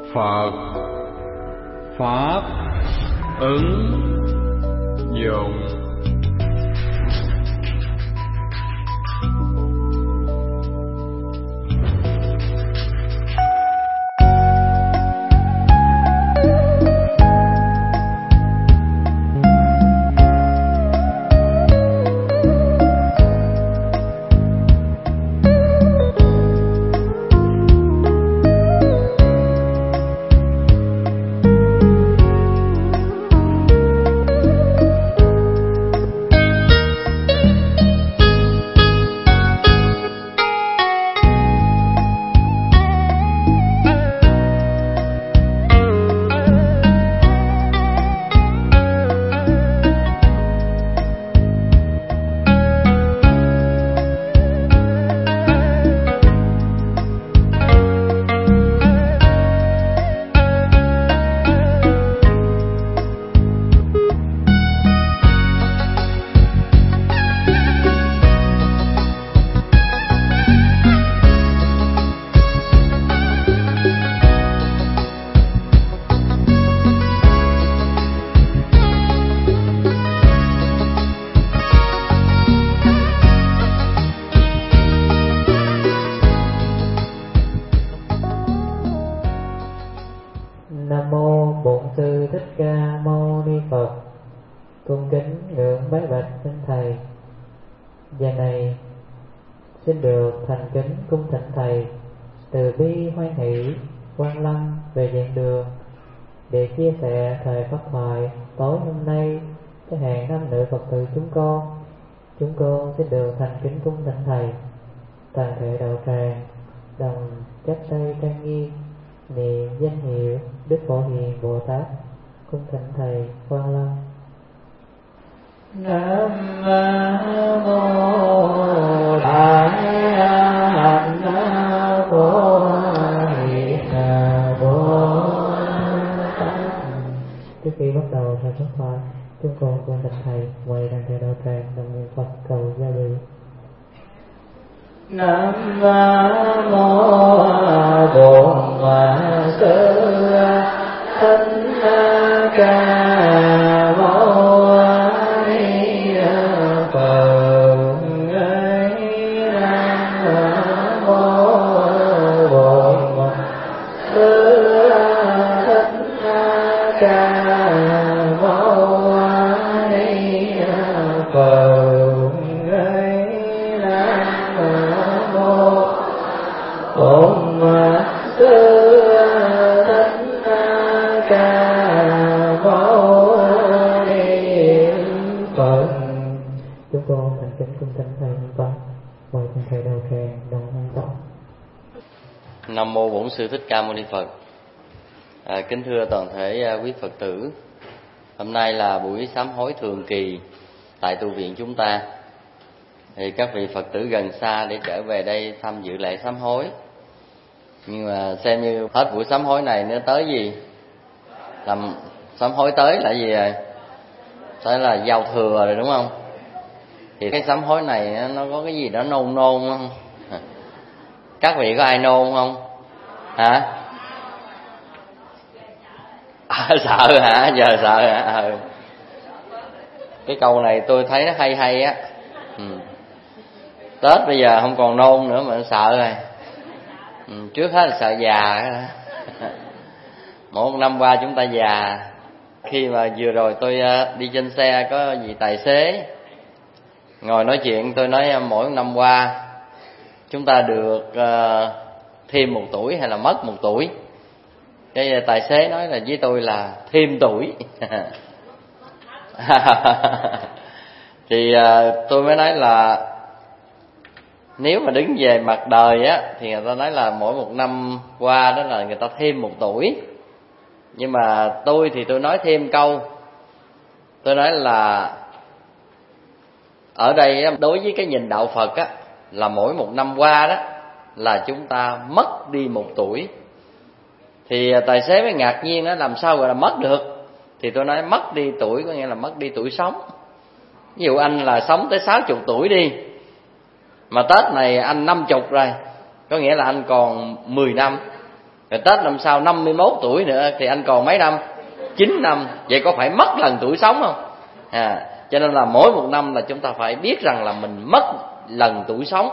Phật pháp ứng dụng. Nam mô Bổn Sư Thích Ca Mâu Ni Phật. Cung kính ngưỡng bái bạch xin thầy. Giờ này xin được thành kính cung thỉnh thầy từ bi hoan hỷ quan lâm về dạng đường để chia sẻ thời pháp thoại tối hôm nay với hàng nam nữ Phật tử chúng con. Chúng con xin được thành kính cung thỉnh thầy toàn thể đạo tràng đồng chắp tay trang nghiêm niệm danh hiệu Đức Phổ Hiền Bồ Tát. Cung thỉnh thầy Quang Lâm. Nam mô Đại Hạnh Phổ Hiền Bồ Tát. Trước khi bắt đầu thời pháp thoại, chúng con cung thỉnh thầy mời toàn thể đạo tràng đồng niệm Phật cầu gia lụy. Nam mô Bổn Sư Thích Ca Mâu Ni Phật. Nam mô Bổn Sư Thích Ca Mâu Ni Phật. Bổn Sư Thích Ca Mâu Ni Phật. Chúng con thành kính cung thỉnh thầy niệm Phật. Mời toàn thể đạo tràng đồng an tọa. Nam mô Bổn Sư Thích Ca Mâu Ni Phật. Kính thưa toàn thể quý Phật tử, hôm nay là buổi sám hối thường kỳ tại tu viện chúng ta. Thì các vị Phật tử gần xa để trở về đây tham dự lễ sám hối. Nhưng mà xem như hết buổi sám hối này nữa tới gì? Làm sám hối tới là gì rồi? Tới là giao thừa rồi đúng không? Thì cái sám hối này nó có cái gì đó nôn nôn không? Các vị có ai nôn không? Hả? Sợ hả? Giờ sợ hả? Cái câu này tôi thấy nó hay hay á. Tết bây giờ không còn nôn nữa mà sợ rồi. Trước hết là sợ già. Một năm qua chúng ta già. Khi mà vừa rồi tôi đi trên xe có vị tài xế ngồi nói chuyện, tôi nói mỗi năm qua chúng ta được thêm 1 tuổi hay là mất 1 tuổi. Cái tài xế nói là với tôi là thêm tuổi. Thì tôi mới nói là nếu mà đứng về mặt đời á thì người ta nói là mỗi 1 năm qua đó là người ta thêm 1 tuổi. Nhưng mà tôi thì tôi nói thêm câu, tôi nói là ở đây đối với cái nhìn đạo Phật á là mỗi 1 năm qua đó là chúng ta mất đi 1 tuổi. Thì tài xế mới ngạc nhiên đó, làm sao gọi là mất được? Thì tôi nói mất đi tuổi có nghĩa là mất đi tuổi sống. Ví dụ anh là sống tới 60 tuổi đi, mà Tết này anh 50 rồi, có nghĩa là anh còn 10 năm. Rồi Tết năm sau 51 tuổi nữa thì anh còn mấy năm? 9 năm. Vậy có phải mất lần tuổi sống không? Cho nên là mỗi một năm là chúng ta phải biết rằng là mình mất lần tuổi sống.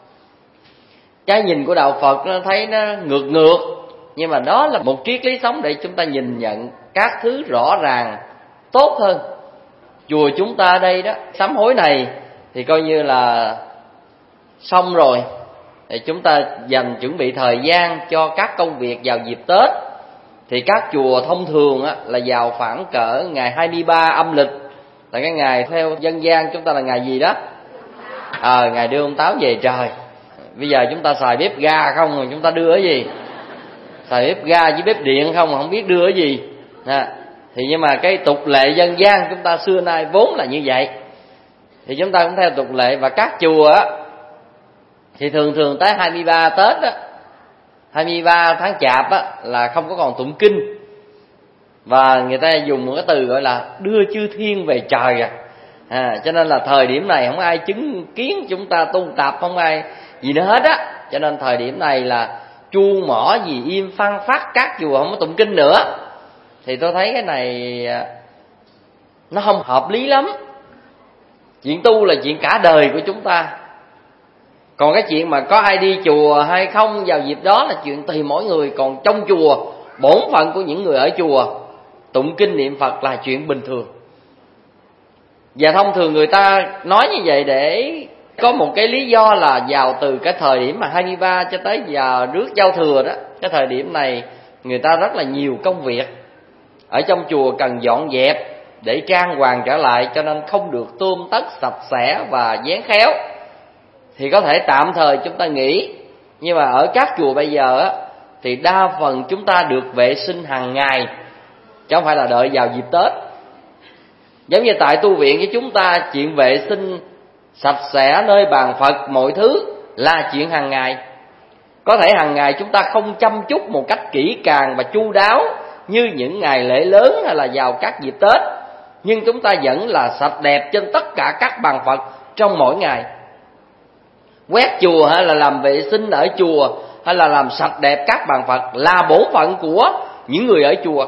Cái nhìn của đạo Phật nó thấy nó ngược, nhưng mà đó là một triết lý sống để chúng ta nhìn nhận các thứ rõ ràng tốt hơn. Chùa chúng ta đây đó, sám hối này thì coi như là xong rồi, thì chúng ta dành chuẩn bị thời gian cho các công việc vào dịp Tết. Thì các chùa thông thường á, là vào khoảng cỡ ngày 23 âm lịch, là cái ngày theo dân gian chúng ta là ngày gì đó? Ngày đưa ông Táo về trời. Bây giờ chúng ta xài bếp ga không rồi chúng ta đưa cái gì? Xài bếp ga với bếp điện không mà không biết đưa cái gì. Thì nhưng mà cái tục lệ dân gian chúng ta xưa nay vốn là như vậy, thì chúng ta cũng theo tục lệ. Và các chùa á, thì thường tới 23 Tết á, 23 tháng Chạp á, là không có còn tụng kinh. Và người ta dùng một cái từ gọi là đưa chư thiên về trời cho nên là thời điểm này không ai chứng kiến chúng ta tu tập, không ai gì nữa hết á. Cho nên thời điểm này là chuông mỏ gì im phăng phát, các chùa không có tụng kinh nữa. Thì tôi thấy cái này nó không hợp lý lắm. Chuyện tu là chuyện cả đời của chúng ta. Còn cái chuyện mà có ai đi chùa hay không vào dịp đó là chuyện tùy mỗi người. Còn trong chùa, bổn phận của những người ở chùa tụng kinh niệm Phật là chuyện bình thường. Và thông thường người ta nói như vậy để có một cái lý do là vào từ cái thời điểm mà 23 cho tới giờ rước giao thừa đó, cái thời điểm này người ta rất là nhiều công việc. Ở trong chùa cần dọn dẹp để trang hoàng trở lại, cho nên không được tươm tất sạch sẽ và dán khéo. Thì có thể tạm thời chúng ta nghỉ. Nhưng mà ở các chùa bây giờ á, thì đa phần chúng ta được vệ sinh hàng ngày, chứ không phải là đợi vào dịp Tết. Giống như tại tu viện với chúng ta, chuyện vệ sinh sạch sẽ nơi bàn Phật mọi thứ là chuyện hàng ngày. Có thể hàng ngày chúng ta không chăm chút một cách kỹ càng và chu đáo như những ngày lễ lớn hay là vào các dịp Tết, nhưng chúng ta vẫn là sạch đẹp trên tất cả các bàn Phật trong mỗi ngày. Quét chùa hay là làm vệ sinh ở chùa hay là làm sạch đẹp các bàn Phật là bổn phận của những người ở chùa.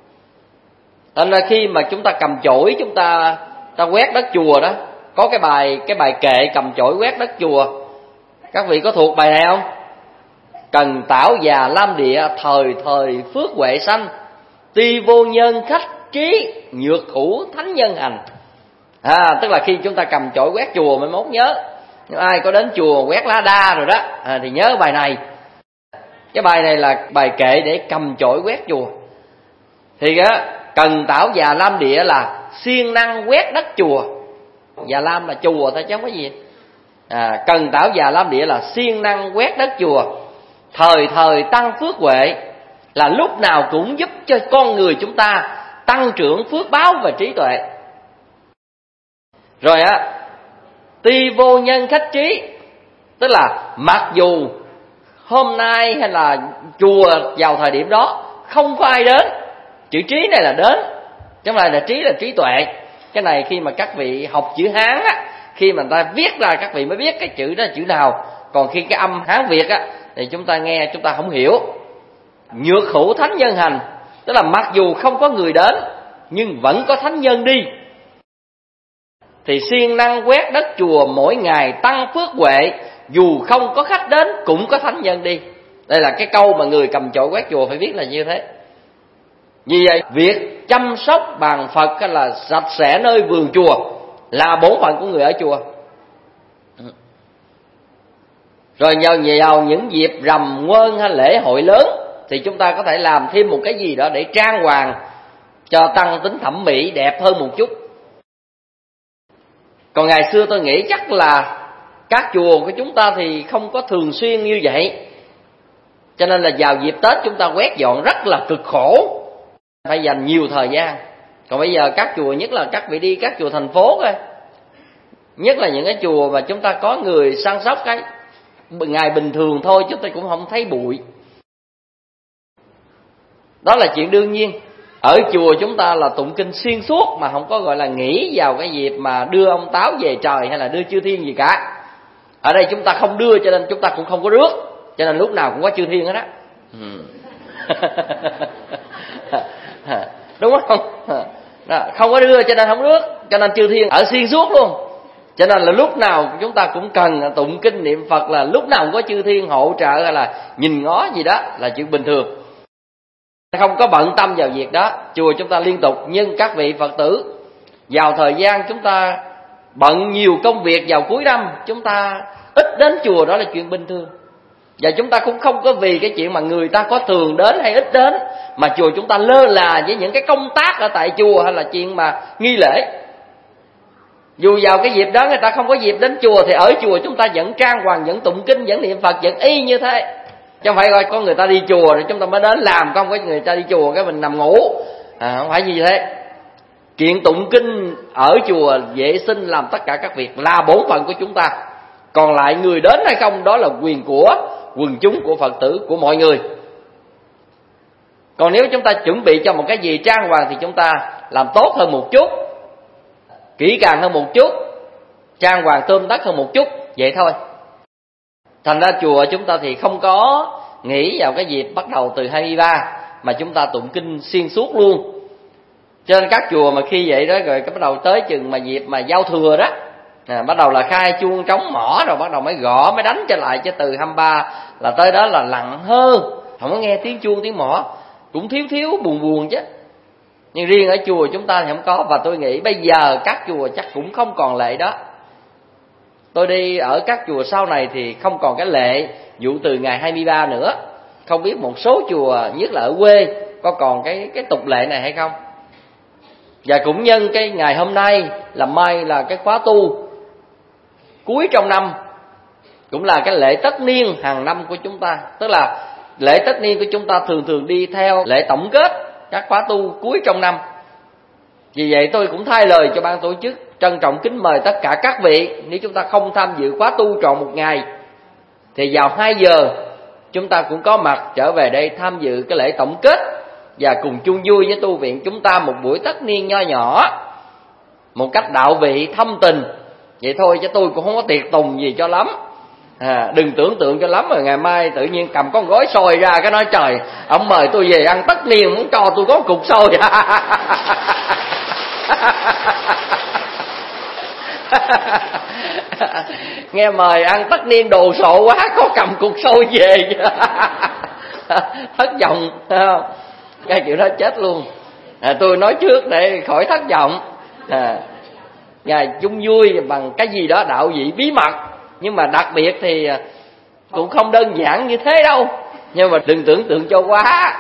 Nên là khi mà chúng ta cầm chổi, chúng ta quét đất chùa đó, có cái bài kệ cầm chổi quét đất chùa. Các vị có thuộc bài này không? Cần tảo già lam địa, thời thời phước huệ sanh, ti vô nhân khách trí, nhược hữu thánh nhân hành. Tức là khi chúng ta cầm chổi quét chùa mới mốt nhớ. Nếu ai có đến chùa quét lá đa rồi đó thì nhớ bài này. Cái bài này là bài kệ để cầm chổi quét chùa. Thì cần tảo già lam địa là siêng năng quét đất chùa. Già lam là chùa thôi chứ không có gì. Cần tảo già lam địa là siêng năng quét đất chùa. Thời thời tăng phước huệ là lúc nào cũng giúp cho con người chúng ta tăng trưởng phước báo và trí tuệ. Rồi ti vô nhân khách trí, tức là mặc dù hôm nay hay là chùa vào thời điểm đó không có ai đến, chữ trí này là đến, chứ không phải là trí là trí tuệ. Cái này khi mà các vị học chữ Hán khi mà người ta viết ra các vị mới biết cái chữ đó là chữ nào. Còn khi cái âm Hán Việt thì chúng ta nghe chúng ta không hiểu. Nhược hữu thánh nhân hành, tức là mặc dù không có người đến nhưng vẫn có thánh nhân đi. Thì siêng năng quét đất chùa mỗi ngày tăng phước huệ, dù không có khách đến cũng có thánh nhân đi. Đây là cái câu mà người cầm chổi quét chùa phải viết là như thế. Vì vậy việc chăm sóc bàn Phật hay là sạch sẽ nơi vườn chùa là bổn phận của người ở chùa. Rồi vào những dịp rằm quên hay lễ hội lớn thì chúng ta có thể làm thêm một cái gì đó để trang hoàng cho tăng tính thẩm mỹ đẹp hơn một chút. Còn ngày xưa tôi nghĩ chắc là các chùa của chúng ta thì không có thường xuyên như vậy, cho nên là vào dịp Tết chúng ta quét dọn rất là cực khổ, phải dành nhiều thời gian. Còn bây giờ các chùa, nhất là các vị đi các chùa thành phố thôi, nhất là những cái chùa mà chúng ta có người săn sóc, cái ngày bình thường thôi chúng ta cũng không thấy bụi. Đó là chuyện đương nhiên. Ở chùa chúng ta là tụng kinh xuyên suốt mà không có gọi là nghỉ vào cái dịp mà đưa ông Táo về trời hay là đưa chư thiên gì cả. Ở đây chúng ta không đưa cho nên chúng ta cũng không có rước, cho nên lúc nào cũng có chư thiên hết á. Đúng không? Không có đưa cho nên không rước, cho nên chư thiên ở xuyên suốt luôn. Cho nên là lúc nào chúng ta cũng cần tụng kinh niệm Phật, là lúc nào cũng có chư thiên hỗ trợ hay là nhìn ngó gì đó là chuyện bình thường. Không có bận tâm vào việc đó. Chùa chúng ta liên tục, nhưng các vị Phật tử vào thời gian chúng ta bận nhiều công việc vào cuối năm, chúng ta ít đến chùa, đó là chuyện bình thường. Và chúng ta cũng không có vì cái chuyện mà người ta có thường đến hay ít đến mà chùa chúng ta lơ là với những cái công tác ở tại chùa hay là chuyện mà nghi lễ. Dù vào cái dịp đó người ta không có dịp đến chùa thì ở chùa chúng ta vẫn trang hoàng, vẫn tụng kinh, vẫn niệm Phật, vẫn y như thế. Chứ không phải coi có người ta đi chùa rồi chúng ta mới đến làm, không có người ta đi chùa cái mình nằm ngủ. Không phải như thế. Chuyện tụng kinh ở chùa, vệ sinh, làm tất cả các việc là bổn phận của chúng ta. Còn lại người đến hay không đó là quyền của quần chúng, của Phật tử, của mọi người. Còn nếu chúng ta chuẩn bị cho một cái gì trang hoàng thì chúng ta làm tốt hơn một chút, kỹ càng hơn một chút, trang hoàng tươm tất hơn một chút, vậy thôi. Thành ra chùa chúng ta thì không có nghĩ vào cái dịp bắt đầu từ 23 mà chúng ta tụng kinh xuyên suốt luôn. Cho nên các chùa mà khi vậy đó rồi cái bắt đầu tới chừng mà dịp mà giao thừa đó, bắt đầu là khai chuông trống mõ rồi bắt đầu mới gõ mới đánh trở lại, chứ từ 23 là tới đó là lặng hơn, không có nghe tiếng chuông tiếng mõ, cũng thiếu buồn chứ. Nhưng riêng ở chùa chúng ta thì không có, và tôi nghĩ bây giờ các chùa chắc cũng không còn lệ đó. Tôi đi ở các chùa sau này thì không còn cái lệ vụ từ ngày 23 nữa. Không biết một số chùa, nhất là ở quê, có còn cái tục lệ này hay không. Và cũng nhân cái ngày hôm nay là mai là cái khóa tu cuối trong năm, cũng là cái lễ tất niên hàng năm của chúng ta. Tức là lễ tất niên của chúng ta thường đi theo lễ tổng kết các khóa tu cuối trong năm. Vì vậy tôi cũng thay lời cho ban tổ chức trân trọng kính mời tất cả các vị, nếu chúng ta không tham dự khóa tu trọn một ngày thì vào 2 giờ chúng ta cũng có mặt trở về đây tham dự cái lễ tổng kết và cùng chung vui với tu viện chúng ta một buổi tất niên nho nhỏ, một cách đạo vị thâm tình. Vậy thôi chứ tôi cũng không có tiệc tùng gì cho lắm. Đừng tưởng tượng cho lắm rồi ngày mai tự nhiên cầm con gói xôi ra cái nói trời, ông mời tôi về ăn tất niên muốn cho tôi có cục xôi. Nghe mời ăn tất niên đồ sộ quá, có cầm cục xôi về. Thất vọng không? Cái kiểu đó chết luôn. Tôi nói trước để khỏi thất vọng. Ngày chung vui bằng cái gì đó đạo vị bí mật, nhưng mà đặc biệt thì cũng không đơn giản như thế đâu. Nhưng mà đừng tưởng tượng cho quá.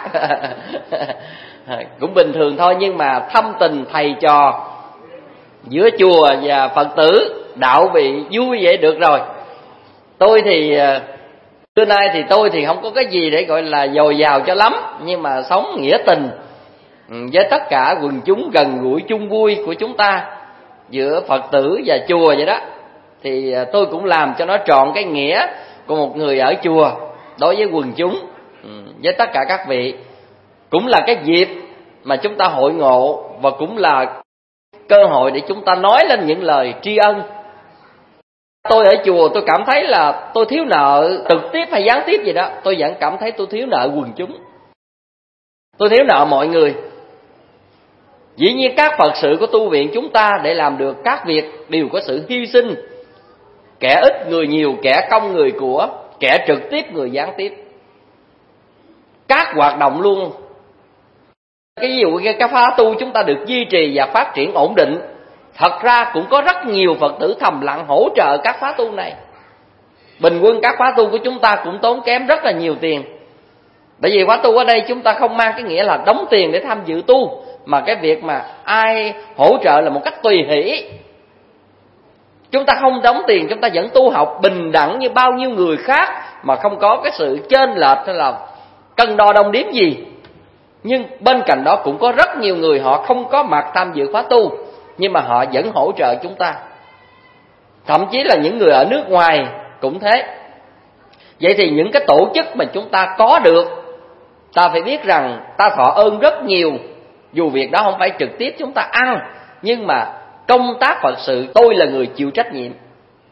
Cũng bình thường thôi, nhưng mà thâm tình thầy trò giữa chùa và Phật tử, đạo vị vui vậy được rồi. Tôi thì xưa nay thì tôi thì không có cái gì để gọi là dồi dào cho lắm, nhưng mà sống nghĩa tình với tất cả quần chúng gần gũi chung vui của chúng ta giữa Phật tử và chùa vậy đó, thì tôi cũng làm cho nó trọn cái nghĩa của một người ở chùa đối với quần chúng, với tất cả các vị. Cũng là cái dịp mà chúng ta hội ngộ, và cũng là cơ hội để chúng ta nói lên những lời tri ân. Tôi ở chùa tôi cảm thấy là tôi thiếu nợ trực tiếp hay gián tiếp gì đó, tôi vẫn cảm thấy tôi thiếu nợ quần chúng, tôi thiếu nợ mọi người. Dĩ nhiên các Phật sự của tu viện chúng ta để làm được các việc đều có sự hy sinh, kẻ ít người nhiều, kẻ công người của, kẻ trực tiếp người gián tiếp. Các hoạt động luôn. Cái ví dụ cái khóa tu chúng ta được duy trì và phát triển ổn định, thật ra cũng có rất nhiều Phật tử thầm lặng hỗ trợ các khóa tu này. Bình quân các khóa tu của chúng ta cũng tốn kém rất là nhiều tiền. Bởi vì khóa tu ở đây chúng ta không mang cái nghĩa là đóng tiền để tham dự tu, mà cái việc mà ai hỗ trợ là một cách tùy hỷ. Chúng ta không đóng tiền, chúng ta vẫn tu học bình đẳng như bao nhiêu người khác, mà không có cái sự chênh lệch hay là cân đo đong đếm gì. Nhưng bên cạnh đó cũng có rất nhiều người họ không có mặt tham dự khóa tu, nhưng mà họ vẫn hỗ trợ chúng ta. Thậm chí là những người ở nước ngoài cũng thế. Vậy thì những cái tổ chức mà chúng ta có được, ta phải biết rằng ta thọ ơn rất nhiều. Dù việc đó không phải trực tiếp chúng ta ăn, nhưng mà công tác Phật sự tôi là người chịu trách nhiệm.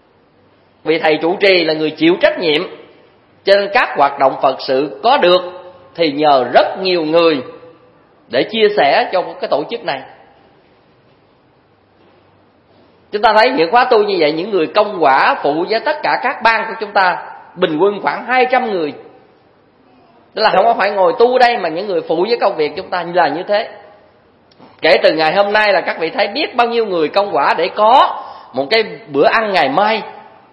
Vì thầy trụ trì là người chịu trách nhiệm, cho nên các hoạt động Phật sự có được thì nhờ rất nhiều người để chia sẻ cho cái tổ chức này. Chúng ta thấy những khóa tu như vậy, những người công quả phụ với tất cả các ban của chúng ta bình quân khoảng 200 người. Tức là không có phải ngồi tu đây, mà những người phụ với công việc chúng ta là như thế. Kể từ ngày hôm nay là các vị thấy biết bao nhiêu người công quả để có một cái bữa ăn ngày mai.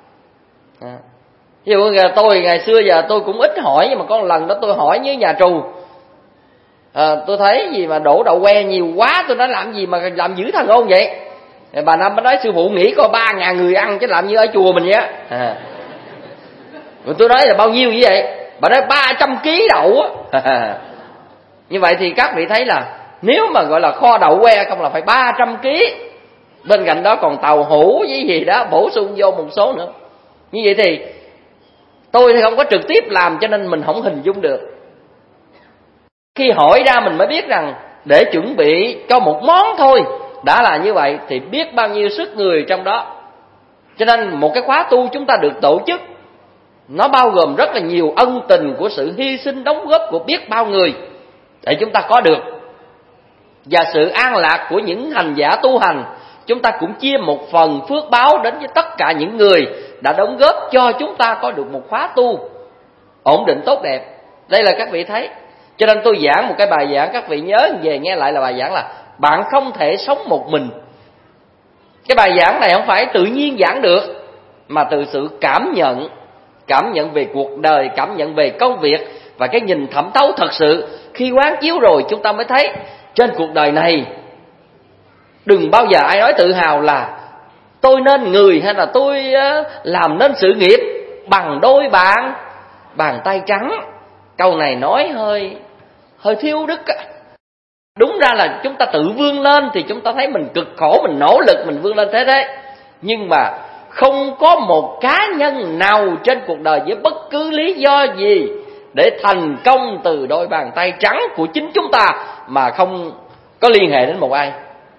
Ví dụ tôi ngày xưa giờ tôi cũng ít hỏi, nhưng mà có một lần đó tôi hỏi với nhà trù. Tôi thấy gì mà đổ đậu que nhiều quá, tôi nói làm gì mà làm dữ thần ôn vậy. Bà Năm mới nói sư phụ nghĩ có 3.000 người ăn chứ làm như ở chùa mình vậy á. Rồi tôi nói là bao nhiêu như vậy? Bà nói 300 kg đậu á. Như vậy thì các vị thấy là nếu mà gọi là kho đậu que không là phải 300 kg. Bên cạnh đó còn tàu hũ với gì đó bổ sung vô một số nữa. Như vậy thì tôi thì không có trực tiếp làm cho nên mình không hình dung được. Khi hỏi ra mình mới biết rằng để chuẩn bị cho một món thôi đã là như vậy thì biết bao nhiêu sức người trong đó. Cho nên một cái khóa tu chúng ta được tổ chức, nó bao gồm rất là nhiều ân tình của sự hy sinh đóng góp của biết bao người để chúng ta có được. Và sự an lạc của những hành giả tu hành, chúng ta cũng chia một phần phước báo đến với tất cả những người đã đóng góp cho chúng ta có được một khóa tu ổn định tốt đẹp. Đây là các vị thấy. Cho nên tôi giảng một cái bài giảng, các vị nhớ về nghe lại là bài giảng là bạn không thể sống một mình. Cái bài giảng này không phải tự nhiên giảng được, mà từ sự cảm nhận về cuộc đời, cảm nhận về công việc và cái nhìn thẩm thấu thật sự. Khi quán chiếu rồi chúng ta mới thấy trên cuộc đời này đừng bao giờ ai nói tự hào là tôi nên người hay là tôi làm nên sự nghiệp bằng đôi bàn tay trắng. Câu này nói hơi thiếu đức. Đúng ra là chúng ta tự vươn lên thì chúng ta thấy mình cực khổ, mình nỗ lực mình vươn lên thế. Nhưng mà không có một cá nhân nào trên cuộc đời với bất cứ lý do gì để thành công từ đôi bàn tay trắng của chính chúng ta mà không có liên hệ đến một ai.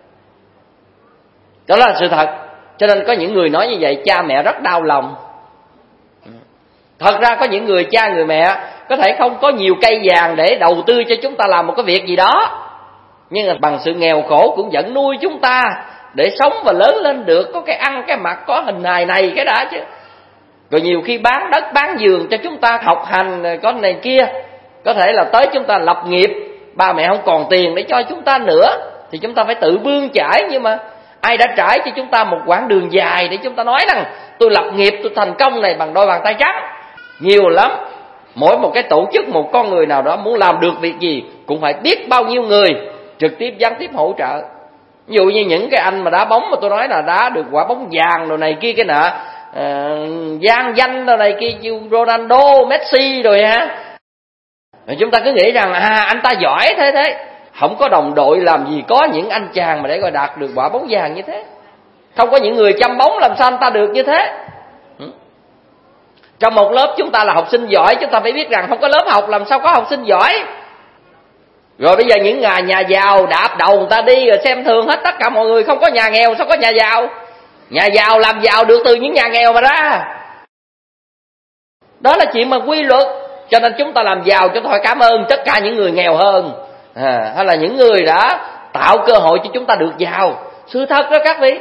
Đó là sự thật. Cho nên có những người nói như vậy cha mẹ rất đau lòng. Thật ra có những người cha người mẹ có thể không có nhiều cây vàng để đầu tư cho chúng ta làm một cái việc gì đó, nhưng mà bằng sự nghèo khổ cũng vẫn nuôi chúng ta để sống và lớn lên được, có cái ăn cái mặc, có hình hài này cái đã chứ. Rồi nhiều khi bán đất bán vườn cho chúng ta học hành có này kia, có thể là tới chúng ta lập nghiệp, ba mẹ không còn tiền để cho chúng ta nữa thì chúng ta phải tự bươn chải. Nhưng mà ai đã trải cho chúng ta một quãng đường dài để chúng ta nói rằng tôi lập nghiệp, tôi thành công này bằng đôi bàn tay trắng? Nhiều lắm. Mỗi một cái tổ chức, một con người nào đó muốn làm được việc gì cũng phải biết bao nhiêu người trực tiếp gián tiếp hỗ trợ. Ví dụ như những cái anh mà đá bóng mà tôi nói là đá được quả bóng vàng rồi này kia cái nọ, gian danh rồi này kia như Ronaldo, Messi rồi ha. Rồi chúng ta cứ nghĩ rằng anh ta giỏi thế. Không có đồng đội làm gì có những anh chàng mà để gọi đạt được quả bóng vàng như thế. Không có những người chăm bóng làm sao anh ta được như thế. Trong một lớp chúng ta là học sinh giỏi, chúng ta phải biết rằng không có lớp học làm sao có học sinh giỏi. Rồi bây giờ những nhà giàu đạp đầu người ta đi rồi xem thường hết tất cả mọi người, không có nhà nghèo sao có nhà giàu. Nhà giàu làm giàu được từ những nhà nghèo mà ra. Đó là chuyện mà quy luật. Cho nên chúng ta làm giàu chúng ta phải cảm ơn tất cả những người nghèo hơn, hay là những người đã tạo cơ hội cho chúng ta được giàu. Sự thật đó các vị.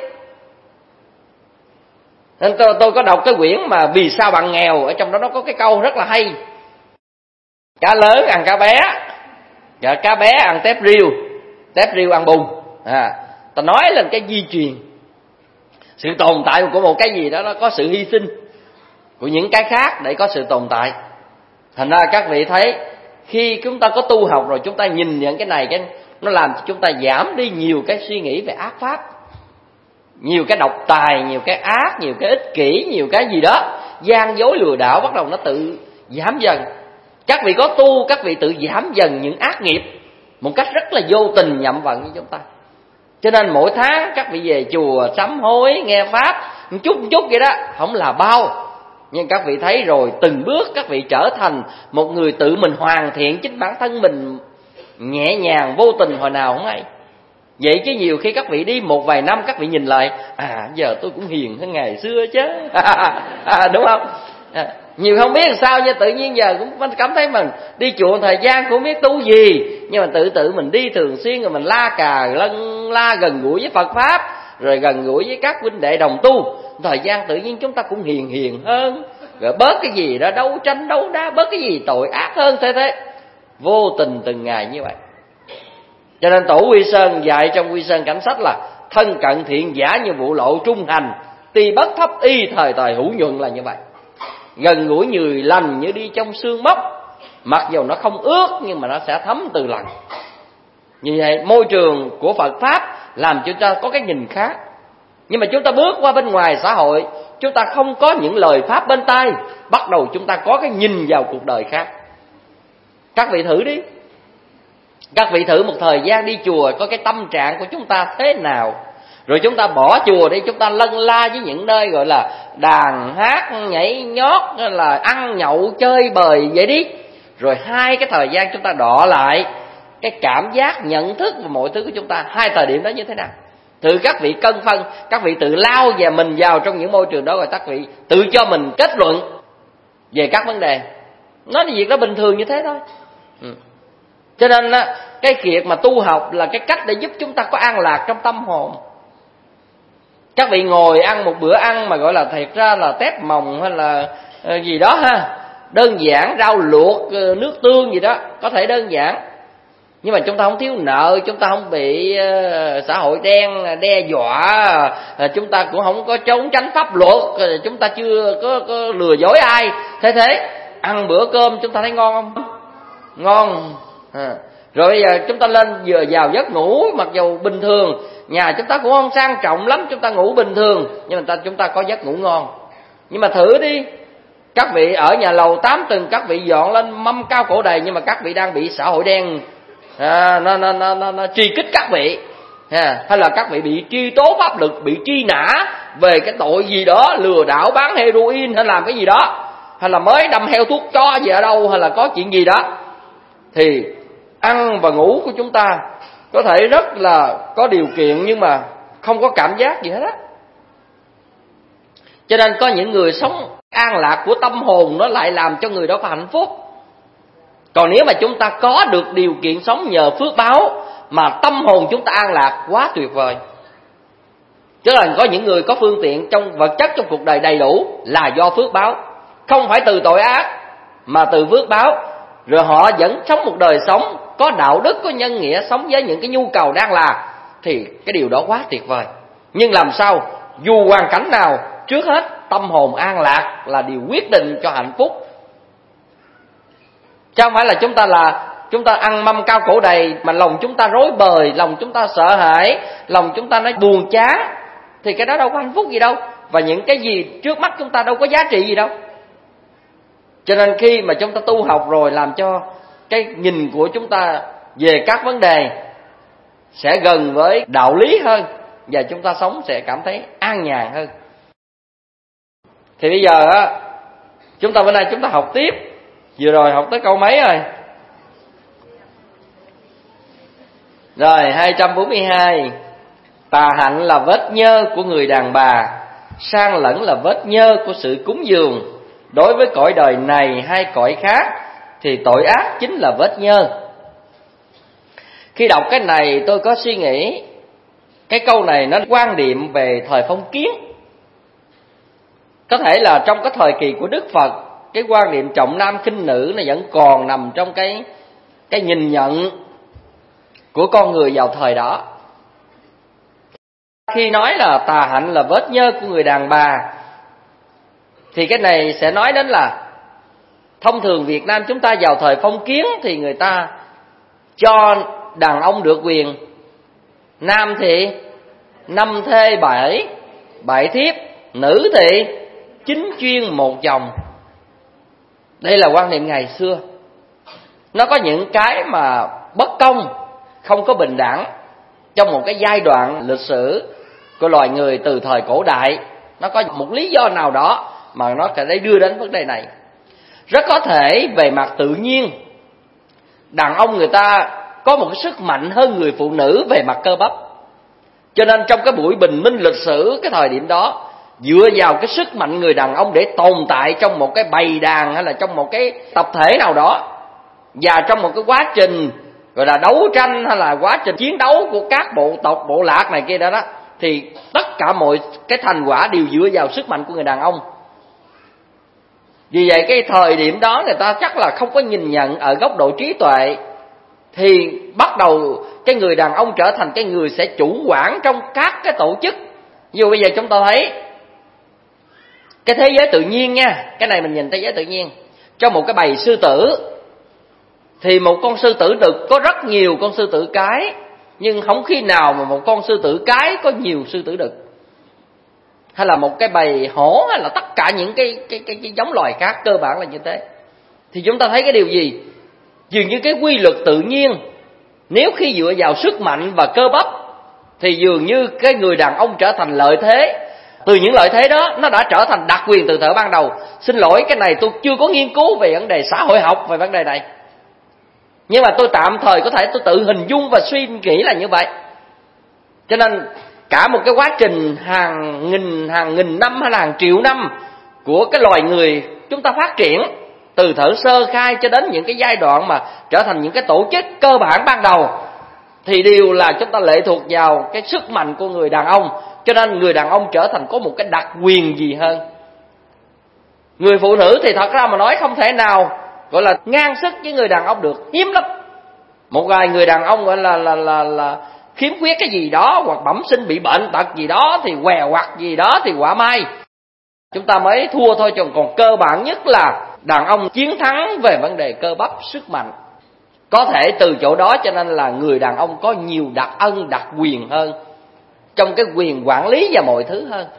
Nên tôi có đọc cái quyển mà Vì sao bạn nghèo, ở trong đó nó có cái câu rất là hay. Cá lớn ăn cá bé, và cá bé ăn tép riêu ăn bùn. Ta nói lên cái di truyền, sự tồn tại của một cái gì đó nó có sự hy sinh của những cái khác để có sự tồn tại. Thành ra các vị thấy khi chúng ta có tu học rồi, chúng ta nhìn nhận cái này, nó làm cho chúng ta giảm đi nhiều cái suy nghĩ về ác pháp, nhiều cái độc tài, nhiều cái ác, nhiều cái ích kỷ, nhiều cái gì đó gian dối lừa đảo, bắt đầu nó tự giảm dần. Các vị có tu, các vị tự giảm dần những ác nghiệp một cách rất là vô tình nhậm vận với chúng ta. Cho nên mỗi tháng các vị về chùa sám hối nghe pháp một chút vậy đó, không là bao. Nhưng các vị thấy rồi, từng bước các vị trở thành một người tự mình hoàn thiện chính bản thân mình, nhẹ nhàng vô tình hồi nào không hay. Vậy chứ nhiều khi các vị đi một vài năm các vị nhìn lại, giờ tôi cũng hiền hơn ngày xưa chứ. Đúng không? Nhiều không biết làm sao nha, tự nhiên giờ cũng cảm thấy mình đi chùa thời gian cũng không biết tu gì, nhưng mà tự mình đi thường xuyên rồi mình la cà lân la gần gũi với Phật pháp, rồi gần gũi với các huynh đệ đồng tu, thời gian tự nhiên chúng ta cũng hiền hơn, rồi bớt cái gì đó đấu tranh đấu đá, bớt cái gì tội ác hơn, thế vô tình từng ngày như vậy. Cho nên tổ Quy Sơn dạy trong Quy Sơn Cảnh Sách là thân cận thiện giả như vụ lộ trung hành, tuy bất thấp y thời thời hữu nhuận, là như vậy. Gần gũi người lành như đi trong sương mốc, mặc dù nó không ướt nhưng mà nó sẽ thấm từ lần. Như vậy môi trường của Phật pháp làm cho chúng ta có cái nhìn khác. Nhưng mà chúng ta bước qua bên ngoài xã hội, chúng ta không có những lời pháp bên tai, bắt đầu chúng ta có cái nhìn vào cuộc đời khác. Các vị thử đi, các vị thử một thời gian đi chùa có cái tâm trạng của chúng ta thế nào. Rồi chúng ta bỏ chùa đi, chúng ta lân la với những nơi gọi là đàn hát, nhảy nhót, là ăn nhậu chơi bời vậy đi. Rồi hai cái thời gian chúng ta đọ lại cái cảm giác, nhận thức và mọi thứ của chúng ta, hai thời điểm đó như thế nào. Thử các vị cân phân, các vị tự lao về mình vào trong những môi trường đó, rồi các vị tự cho mình kết luận về các vấn đề. Nói là việc đó bình thường như thế thôi. Cho nên cái việc mà tu học là cái cách để giúp chúng ta có an lạc trong tâm hồn. Các vị ngồi ăn một bữa ăn mà gọi là thiệt ra là tép mồng hay là gì đó ha, đơn giản, rau luộc, nước tương gì đó, có thể đơn giản. Nhưng mà chúng ta không thiếu nợ, chúng ta không bị xã hội đen đe dọa, chúng ta cũng không có trốn tránh pháp luật, chúng ta chưa có lừa dối ai. Thế ăn bữa cơm chúng ta thấy ngon không? Ngon. Rồi bây giờ chúng ta lên vừa vào giấc ngủ, mặc dù bình thường nhà chúng ta cũng không sang trọng lắm, chúng ta ngủ bình thường, nhưng mà chúng ta có giấc ngủ ngon. Nhưng mà thử đi, các vị ở nhà lầu 8 tầng, các vị dọn lên mâm cao cổ đầy, nhưng mà các vị đang bị xã hội đen nó truy kích các vị, hay là các vị bị truy tố pháp luật, bị truy nã về cái tội gì đó, lừa đảo bán heroin hay làm cái gì đó, hay là mới đâm heo thuốc chó gì ở đâu, hay là có chuyện gì đó, thì ăn và ngủ của chúng ta có thể rất là có điều kiện nhưng mà không có cảm giác gì hết á. Cho nên có những người sống an lạc của tâm hồn, nó lại làm cho người đó có hạnh phúc. Còn nếu mà chúng ta có được điều kiện sống nhờ phước báo mà tâm hồn chúng ta an lạc, quá tuyệt vời. Chứ là có những người có phương tiện trong vật chất trong cuộc đời đầy đủ là do phước báo, không phải từ tội ác mà từ phước báo. Rồi họ vẫn sống một đời sống có đạo đức, có nhân nghĩa, sống với những cái nhu cầu đang là, thì cái điều đó quá tuyệt vời. Nhưng làm sao dù hoàn cảnh nào, trước hết tâm hồn an lạc là điều quyết định cho hạnh phúc. Chứ không phải là chúng ta ăn mâm cao cổ đầy mà lòng chúng ta rối bời, lòng chúng ta sợ hãi, lòng chúng ta nó buồn chán, thì cái đó đâu có hạnh phúc gì đâu. Và những cái gì trước mắt chúng ta đâu có giá trị gì đâu. Cho nên khi mà chúng ta tu học rồi, làm cho cái nhìn của chúng ta về các vấn đề sẽ gần với đạo lý hơn, và chúng ta sống sẽ cảm thấy an nhàn hơn. Thì bây giờ á, chúng ta bữa nay chúng ta học tiếp. Vừa rồi học tới câu mấy rồi? Rồi 242. Tà hạnh là vết nhơ của người đàn bà, sang lẫn là vết nhơ của sự cúng dường. Đối với cõi đời này hay cõi khác thì tội ác chính là vết nhơ. Khi đọc cái này tôi có suy nghĩ, cái câu này nó quan điểm về thời phong kiến. Có thể là trong cái thời kỳ của Đức Phật, cái quan niệm trọng nam khinh nữ nó vẫn còn nằm trong cái nhìn nhận của con người vào thời đó. Khi nói là tà hạnh là vết nhơ của người đàn bà, thì cái này sẽ nói đến là thông thường Việt Nam chúng ta vào thời phong kiến thì người ta cho đàn ông được quyền, nam thì 5 thê 7 thiếp, nữ thì 9 chuyên 1 chồng. Đây là quan niệm ngày xưa. Nó có những cái mà bất công, không có bình đẳng trong một cái giai đoạn lịch sử của loài người từ thời cổ đại. Nó có một lý do nào đó mà nó sẽ đưa đến vấn đề này. Rất có thể về mặt tự nhiên, đàn ông người ta có một cái sức mạnh hơn người phụ nữ về mặt cơ bắp. Cho nên trong cái buổi bình minh lịch sử cái thời điểm đó, dựa vào cái sức mạnh người đàn ông để tồn tại trong một cái bầy đàn hay là trong một cái tập thể nào đó, và trong một cái quá trình gọi là đấu tranh hay là quá trình chiến đấu của các bộ tộc, bộ lạc này kia đó đó, thì tất cả mọi cái thành quả đều dựa vào sức mạnh của người đàn ông. Vì vậy cái thời điểm đó người ta chắc là không có nhìn nhận ở góc độ trí tuệ, thì bắt đầu cái người đàn ông trở thành cái người sẽ chủ quản trong các cái tổ chức. Dù bây giờ chúng ta thấy cái thế giới tự nhiên nha, cái này mình nhìn thế giới tự nhiên, trong một cái bầy sư tử thì một con sư tử đực có rất nhiều con sư tử cái, nhưng không khi nào mà một con sư tử cái có nhiều sư tử đực. Hay là một cái bầy hổ, hay là tất cả những cái giống loài khác, cơ bản là như thế. Thì chúng ta thấy cái điều gì? Dường như cái quy luật tự nhiên, nếu khi dựa vào sức mạnh và cơ bắp thì dường như cái người đàn ông trở thành lợi thế. Từ những lợi thế đó nó đã trở thành đặc quyền từ thời ban đầu. Xin lỗi, cái này tôi chưa có nghiên cứu về vấn đề xã hội học về vấn đề này, nhưng mà tôi tạm thời có thể tôi tự hình dung và suy nghĩ là như vậy. Cho nên cả một cái quá trình hàng nghìn năm hay là hàng triệu năm của cái loài người chúng ta phát triển, từ thở sơ khai cho đến những cái giai đoạn mà trở thành những cái tổ chức cơ bản ban đầu, thì đều là chúng ta lệ thuộc vào cái sức mạnh của người đàn ông. Cho nên người đàn ông trở thành có một cái đặc quyền gì hơn. Người phụ nữ thì thật ra mà nói không thể nào gọi là ngang sức với người đàn ông được, hiếm lắm. Một vài người đàn ông gọi là khiếm khuyết cái gì đó, hoặc bẩm sinh bị bệnh tật gì đó, thì què quặt gì đó thì quả mai chúng ta mới thua thôi. Còn cơ bản nhất là đàn ông chiến thắng về vấn đề cơ bắp, sức mạnh. Có thể từ chỗ đó cho nên là người đàn ông có nhiều đặc ân, đặc quyền hơn, trong cái quyền quản lý và mọi thứ hơn.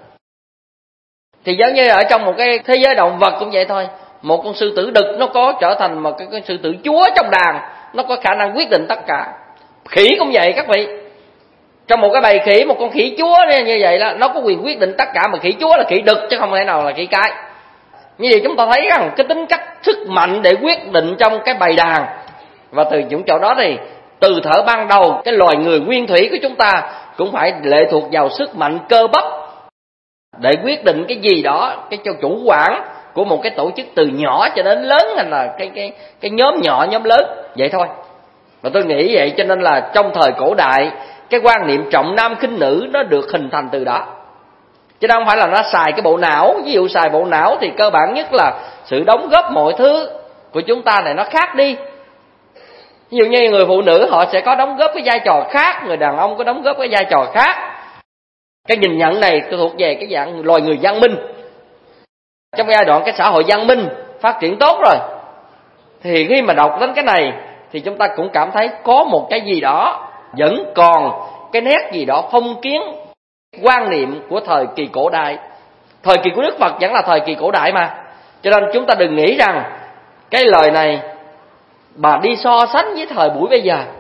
Thì giống như ở trong một cái thế giới động vật cũng vậy thôi. Một con sư tử đực nó có trở thành một cái sư tử chúa trong đàn, nó có khả năng quyết định tất cả. Khỉ cũng vậy các vị. Trong một cái bầy khỉ, một con khỉ chúa như vậy đó, nó có quyền quyết định tất cả. Mà khỉ chúa là khỉ đực chứ không thể nào là khỉ cái. Như vậy chúng ta thấy rằng cái tính cách sức mạnh để quyết định trong cái bầy đàn. Và từ những chỗ đó thì từ thở ban đầu, cái loài người nguyên thủy của chúng ta cũng phải lệ thuộc vào sức mạnh cơ bắp để quyết định cái gì đó, cái cho chủ quản của một cái tổ chức từ nhỏ cho đến lớn, hay là cái nhóm nhỏ, nhóm lớn vậy thôi. Và tôi nghĩ vậy, cho nên là trong thời cổ đại cái quan niệm trọng nam khinh nữ nó được hình thành từ đó. Chứ không phải là nó xài cái bộ não. Ví dụ xài bộ não thì cơ bản nhất là sự đóng góp mọi thứ của chúng ta này nó khác đi. Ví dụ như người phụ nữ họ sẽ có đóng góp cái vai trò khác, người đàn ông có đóng góp cái vai trò khác. Cái nhìn nhận này thuộc về cái dạng loài người văn minh. Trong giai đoạn cái xã hội văn minh phát triển tốt rồi, thì khi mà đọc đến cái này thì chúng ta cũng cảm thấy có một cái gì đó vẫn còn cái nét gì đó phong kiến, quan niệm của thời kỳ cổ đại. Thời kỳ của Đức Phật vẫn là thời kỳ cổ đại mà. Cho nên chúng ta đừng nghĩ rằng cái lời này mà đi so sánh với thời buổi bây giờ,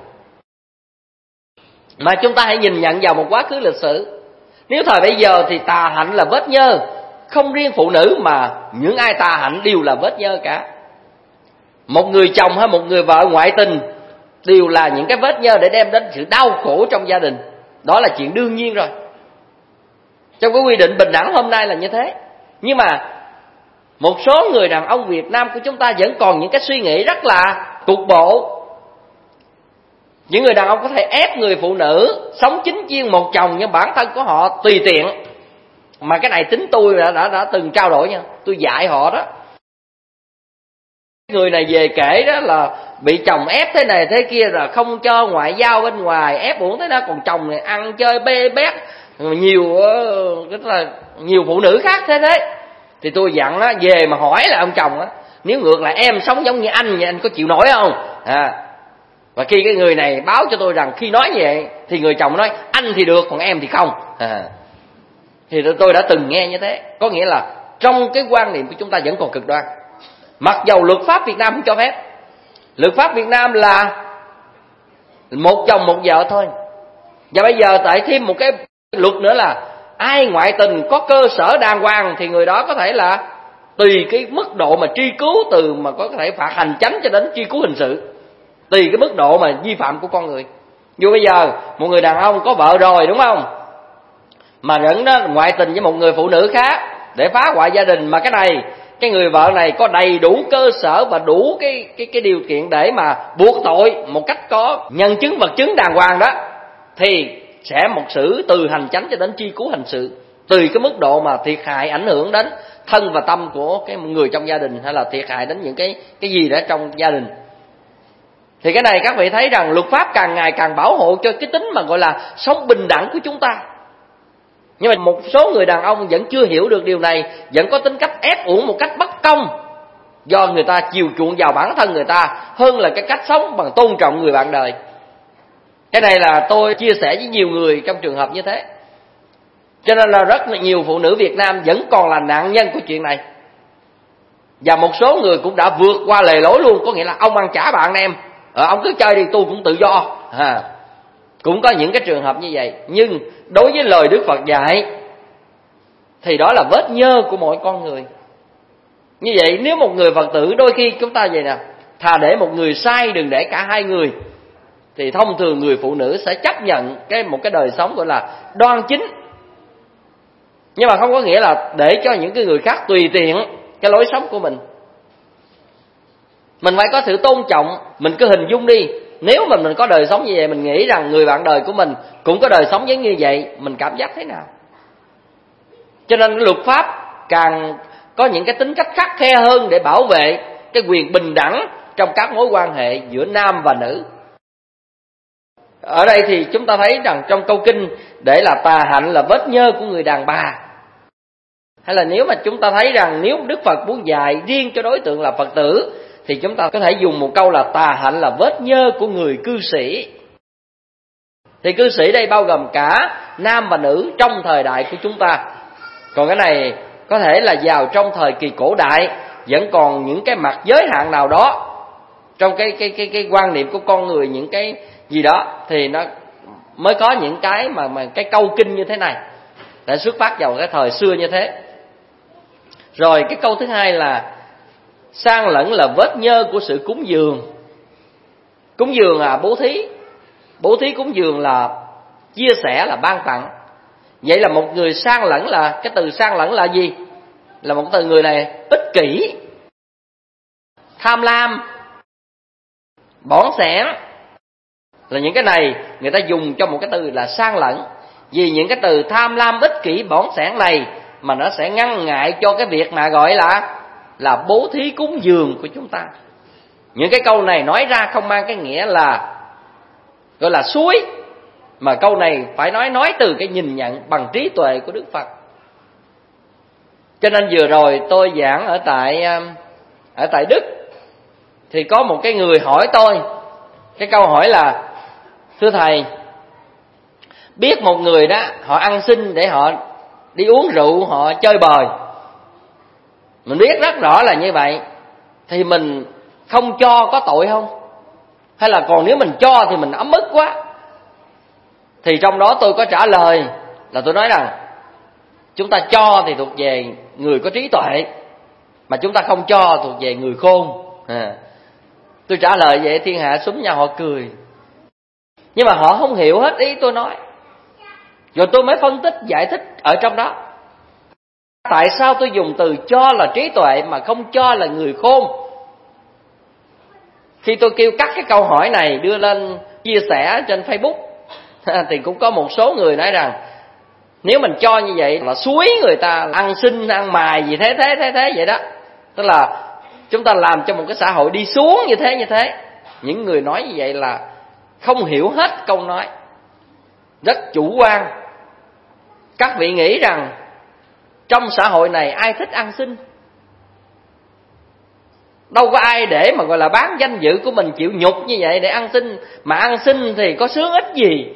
mà chúng ta hãy nhìn nhận vào một quá khứ lịch sử. Nếu thời bây giờ thì tà hạnh là vết nhơ, không riêng phụ nữ mà những ai tà hạnh đều là vết nhơ cả. Một người chồng hay một người vợ ngoại tình đều là những cái vết nhơ để đem đến sự đau khổ trong gia đình. Đó là chuyện đương nhiên rồi. Trong cái quy định bình đẳng hôm nay là như thế. Nhưng mà một số người đàn ông Việt Nam của chúng ta vẫn còn những cái suy nghĩ rất là cục bộ. Những người đàn ông có thể ép người phụ nữ sống chính chuyên một chồng, nhưng bản thân của họ tùy tiện. Mà cái này tính tôi đã từng trao đổi nha, tôi dạy họ đó. Người này về kể đó là bị chồng ép thế này thế kia, rồi không cho ngoại giao bên ngoài, ép uổng thế đó, còn chồng này ăn chơi bê bét, nhiều phụ nữ khác thế. Thì tôi dặn á, về mà hỏi là ông chồng á, nếu ngược lại em sống giống như anh có chịu nổi không? Và khi cái người này báo cho tôi rằng khi nói vậy thì người chồng nói anh thì được còn em thì không. Thì tôi đã từng nghe như thế. Có nghĩa là trong cái quan niệm của chúng ta vẫn còn cực đoan. Mặc dầu luật pháp Việt Nam không cho phép. Luật pháp Việt Nam là một chồng một vợ thôi. Và bây giờ tại thêm một cái luật nữa là ai ngoại tình có cơ sở đàng hoàng thì người đó có thể là tùy cái mức độ mà truy cứu, từ mà có thể phạt hành chánh cho đến truy cứu hình sự, tùy cái mức độ mà vi phạm của con người. Dù bây giờ một người đàn ông có vợ rồi đúng không, mà dẫn nó ngoại tình với một người phụ nữ khác để phá hoại gia đình, mà cái người vợ này có đầy đủ cơ sở và đủ cái điều kiện để mà buộc tội một cách có nhân chứng vật chứng đàng hoàng đó, thì sẽ một xử từ hành chánh cho đến truy cứu hình sự, tùy cái mức độ mà thiệt hại ảnh hưởng đến thân và tâm của cái người trong gia đình, hay là thiệt hại đến những cái gì đó trong gia đình. Thì cái này các vị thấy rằng luật pháp càng ngày càng bảo hộ cho cái tính mà gọi là sống bình đẳng của chúng ta. Nhưng mà một số người đàn ông vẫn chưa hiểu được điều này, vẫn có tính cách ép uổng một cách bất công, do người ta chiều chuộng vào bản thân người ta hơn là cái cách sống bằng tôn trọng người bạn đời. Cái này là tôi chia sẻ với nhiều người trong trường hợp như thế. Cho nên là rất là nhiều phụ nữ Việt Nam vẫn còn là nạn nhân của chuyện này. Và một số người cũng đã vượt qua lề lối luôn, có nghĩa là ông ăn trả bạn em, ông cứ chơi đi, tôi cũng tự do. Cũng có những cái trường hợp như vậy. Nhưng đối với lời Đức Phật dạy thì đó là vết nhơ của mỗi con người. Như vậy nếu một người Phật tử, đôi khi chúng ta vậy nè, thà để một người sai đừng để cả hai người, thì thông thường người phụ nữ sẽ chấp nhận một cái đời sống gọi là đoan chính. Nhưng mà không có nghĩa là để cho những cái người khác tùy tiện cái lối sống của mình. Mình phải có sự tôn trọng. Mình cứ hình dung đi, nếu mà mình có đời sống như vậy, mình nghĩ rằng người bạn đời của mình cũng có đời sống giống như vậy, mình cảm giác thế nào? Cho nên luật pháp càng có những cái tính cách khắt khe hơn để bảo vệ cái quyền bình đẳng trong các mối quan hệ giữa nam và nữ. Ở đây thì chúng ta thấy rằng trong câu kinh để là tà hạnh là vết nhơ của người đàn bà. Hay là nếu mà chúng ta thấy rằng nếu Đức Phật muốn dạy riêng cho đối tượng là Phật tử, thì chúng ta có thể dùng một câu là tà hạnh là vết nhơ của người cư sĩ. Thì cư sĩ đây bao gồm cả nam và nữ trong thời đại của chúng ta. Còn cái này có thể là vào trong thời kỳ cổ đại vẫn còn những cái mặt giới hạn nào đó trong cái quan niệm của con người, những cái gì đó, thì nó mới có những cái mà cái câu kinh như thế này, đã xuất phát vào cái thời xưa như thế. Rồi cái câu thứ hai là sang lẫn là vết nhơ của sự cúng dường. Cúng dường là bố thí. Bố thí cúng dường là chia sẻ, là ban tặng. Vậy là một người sang lẫn, là cái từ sang lẫn là gì? Là một từ người này ích kỷ, tham lam, bỏn sẻn, là những cái này người ta dùng cho một cái từ là sang lẫn. Vì những cái từ tham lam, ích kỷ, bỏn sẻn này mà nó sẽ ngăn ngại cho cái việc mà gọi là bố thí cúng dường của chúng ta. Những cái câu này nói ra không mang cái nghĩa là gọi là suối, mà câu này phải nói từ cái nhìn nhận bằng trí tuệ của Đức Phật. Cho nên vừa rồi tôi giảng ở tại Đức, thì có một cái người hỏi tôi cái câu hỏi là: thưa thầy, biết một người đó họ ăn xin để họ đi uống rượu, họ chơi bời, mình biết rất rõ là như vậy, thì mình không cho có tội không? Hay là còn nếu mình cho thì mình ấm ức quá? Thì trong đó tôi có trả lời là tôi nói rằng chúng ta cho thì thuộc về người có trí tuệ, mà chúng ta không cho thuộc về người khôn. Tôi trả lời vậy thiên hạ xúm nhau họ cười, nhưng mà họ không hiểu hết ý tôi nói. Rồi tôi mới phân tích giải thích ở trong đó, tại sao tôi dùng từ cho là trí tuệ mà không cho là người khôn. Khi tôi kêu cắt cái câu hỏi này đưa lên chia sẻ trên Facebook, thì cũng có một số người nói rằng nếu mình cho như vậy là suối người ta ăn xin ăn mài gì thế vậy đó. Tức là chúng ta làm cho một cái xã hội đi xuống như thế. Những người nói như vậy là không hiểu hết câu nói, rất chủ quan. Các vị nghĩ rằng trong xã hội này ai thích ăn xin? Đâu có ai để mà gọi là bán danh dự của mình chịu nhục như vậy để ăn xin. Mà ăn xin thì có sướng ích gì?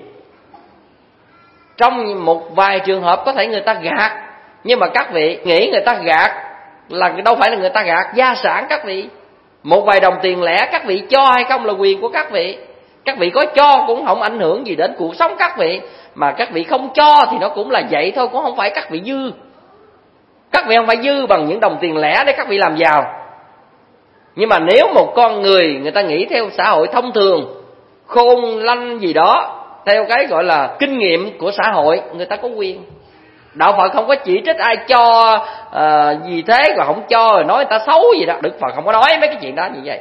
Trong một vài trường hợp có thể người ta gạt, nhưng mà các vị nghĩ người ta gạt là đâu phải là người ta gạt gia sản các vị. Một vài đồng tiền lẻ các vị cho hay không là quyền của các vị. Các vị có cho cũng không ảnh hưởng gì đến cuộc sống các vị, mà các vị không cho thì nó cũng là vậy thôi, cũng không phải các vị dư. Các vị không phải dư bằng những đồng tiền lẻ để các vị làm giàu. Nhưng mà nếu một con người ta nghĩ theo xã hội thông thường, khôn lanh gì đó, theo cái gọi là kinh nghiệm của xã hội, người ta có quyền. Đạo Phật không có chỉ trích ai cho gì thế rồi không cho rồi nói người ta xấu gì đó. Đức Phật không có nói mấy cái chuyện đó như vậy.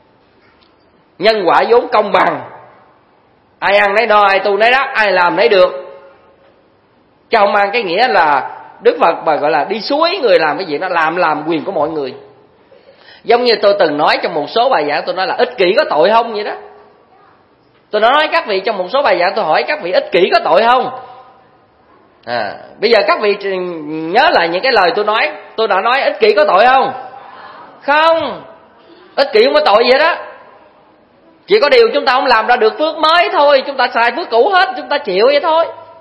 Nhân quả vốn công bằng, ai ăn nấy no, ai tu nấy đắc, ai làm nấy được. Chứ không mang cái nghĩa là Đức Phật mà gọi là đi suối người làm cái gì đó, làm quyền của mọi người. Giống như tôi từng nói trong một số bài giảng, tôi nói là ích kỷ có tội không vậy đó. Tôi nói các vị trong một số bài giảng, tôi hỏi các vị ích kỷ có tội không? Bây giờ các vị nhớ lại những cái lời tôi đã nói ích kỷ có tội không? Không, ích kỷ không có tội gì đó. Chỉ có điều chúng ta không làm ra được phước mới thôi, chúng ta xài phước cũ hết, chúng ta chịu vậy thôi.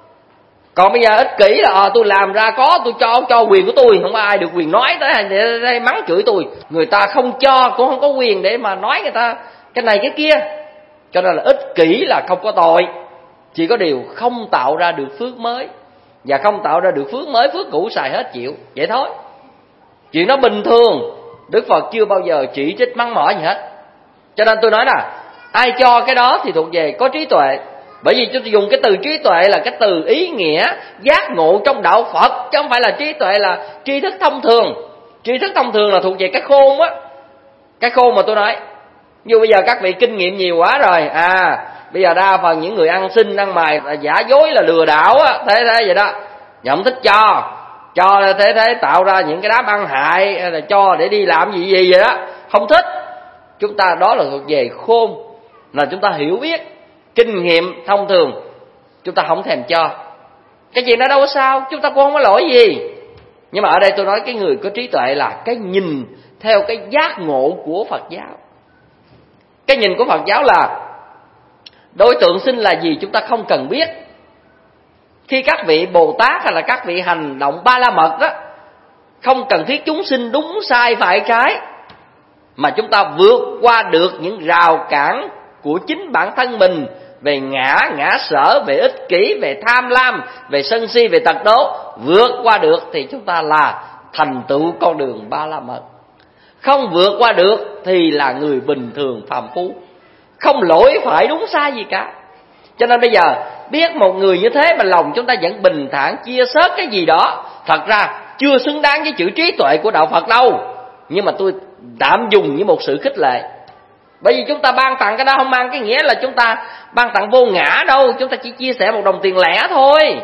Còn bây giờ ích kỷ là tôi làm ra có, tôi cho quyền của tôi, không có ai được quyền nói tới để mắng chửi tôi. Người ta không cho cũng không có quyền để mà nói người ta cái này cái kia. Cho nên là ích kỷ là không có tội, chỉ có điều không tạo ra được phước mới. Và không tạo ra được phước mới, phước cũ xài hết chịu, vậy thôi. Chuyện đó bình thường, Đức Phật chưa bao giờ chỉ trích mắng mỏ gì hết. Cho nên tôi nói là ai cho cái đó thì thuộc về có trí tuệ. Bởi vì chúng tôi dùng cái từ trí tuệ là cái từ ý nghĩa giác ngộ trong đạo Phật, chứ không phải là trí tuệ là tri thức thông thường. Tri thức thông thường là thuộc về cái khôn á. Cái khôn mà tôi nói, như bây giờ các vị kinh nghiệm nhiều quá rồi, bây giờ đa phần những người ăn xin ăn mày là giả dối, là lừa đảo á, thế vậy đó. Và không thích cho thế tạo ra những cái đám ăn hại, hay là cho để đi làm gì vậy đó, không thích. Chúng ta đó là thuộc về khôn, là chúng ta hiểu biết kinh nghiệm thông thường, chúng ta không thèm cho. Cái chuyện đó đâu có sao, chúng ta cũng không có lỗi gì. Nhưng mà ở đây tôi nói cái người có trí tuệ là cái nhìn theo cái giác ngộ của Phật giáo. Cái nhìn của Phật giáo là đối tượng sinh là gì chúng ta không cần biết. Khi các vị Bồ Tát hay là các vị hành động Ba La Mật đó, không cần thiết chúng sinh đúng sai phải trái, mà chúng ta vượt qua được những rào cản của chính bản thân mình về ngã sở, về ích kỷ, về tham lam, về sân si, về tật đố. Vượt qua được thì chúng ta là thành tựu con đường Ba La Mật. Không vượt qua được thì là người bình thường phàm phu, không lỗi phải đúng sai gì cả. Cho nên bây giờ biết một người như thế mà lòng chúng ta vẫn bình thản chia sớt cái gì đó, thật ra chưa xứng đáng với chữ trí tuệ của đạo Phật đâu. Nhưng mà tôi tạm dùng như một sự khích lệ. Bởi vì chúng ta ban tặng cái đó không mang cái nghĩa là chúng ta ban tặng vô ngã đâu, chúng ta chỉ chia sẻ một đồng tiền lẻ thôi.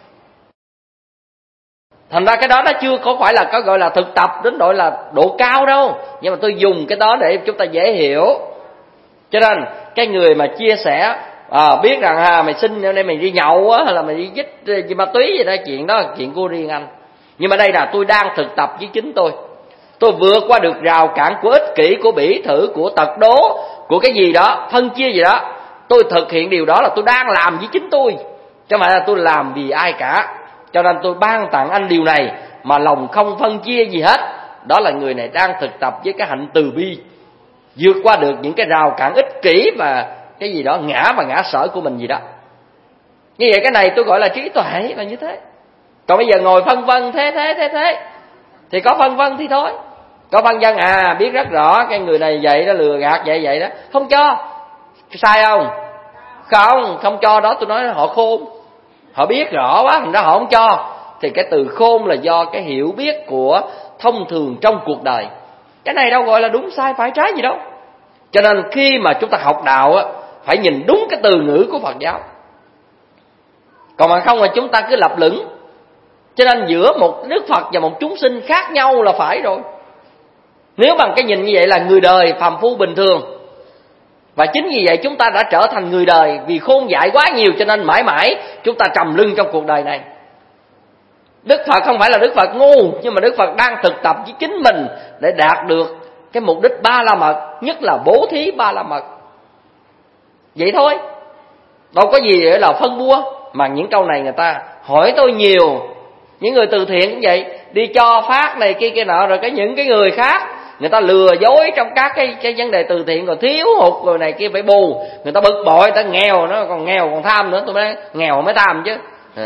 Thành ra cái đó nó chưa có phải là có gọi là thực tập đến độ là độ cao đâu. Nhưng mà tôi dùng cái đó để chúng ta dễ hiểu. Cho nên cái người mà chia sẻ biết rằng mày xin hôm nay mày đi nhậu á, hay là mày đi dích ma túy gì đó, chuyện đó là chuyện của riêng anh. Nhưng mà đây là tôi đang thực tập với chính tôi. Tôi vượt qua được rào cản của ích kỷ, của bỉ thử, của tật đố, của cái gì đó, phân chia gì đó. Tôi thực hiện điều đó là tôi đang làm với chính tôi, chứ không phải là tôi làm vì ai cả. Cho nên tôi ban tặng anh điều này mà lòng không phân chia gì hết. Đó là người này đang thực tập với cái hạnh từ bi, vượt qua được những cái rào cản ích kỷ và cái gì đó ngã và ngã sở của mình gì đó. Như vậy cái này tôi gọi là trí tuệ là như thế. Còn bây giờ ngồi phân vân thế thì có phân vân thì thôi. Có phân vân biết rất rõ cái người này vậy đó, lừa gạt vậy đó, không cho. Sai không? Không cho đó tôi nói họ khôn. Họ biết rõ quá thành ra họ không cho. Thì cái từ khôn là do cái hiểu biết của thông thường trong cuộc đời. Cái này đâu gọi là đúng sai phải trái gì đâu. Cho nên khi mà chúng ta học đạo á, phải nhìn đúng cái từ ngữ của Phật giáo. Còn mà không là chúng ta cứ lập lửng. Cho nên giữa một Đức Phật và một chúng sinh khác nhau là phải rồi. Nếu bằng cái nhìn như vậy là người đời phàm phu bình thường. Và chính vì vậy chúng ta đã trở thành người đời, vì khôn dại quá nhiều cho nên mãi mãi chúng ta trầm lưng trong cuộc đời này. Đức Phật không phải là Đức Phật ngu, nhưng mà Đức Phật đang thực tập với chính mình để đạt được cái mục đích Ba La Mật, nhất là bố thí Ba La Mật. Vậy thôi. Đâu có gì để là phân bua. Mà những câu này người ta hỏi tôi nhiều. Những người từ thiện cũng vậy, đi cho phát này kia nọ, rồi những cái người khác người ta lừa dối trong các cái vấn đề từ thiện, rồi thiếu hụt rồi này kia phải bù. Người ta bực bội, người ta nghèo, nó còn nghèo còn tham nữa. Tôi nói nghèo mới tham chứ.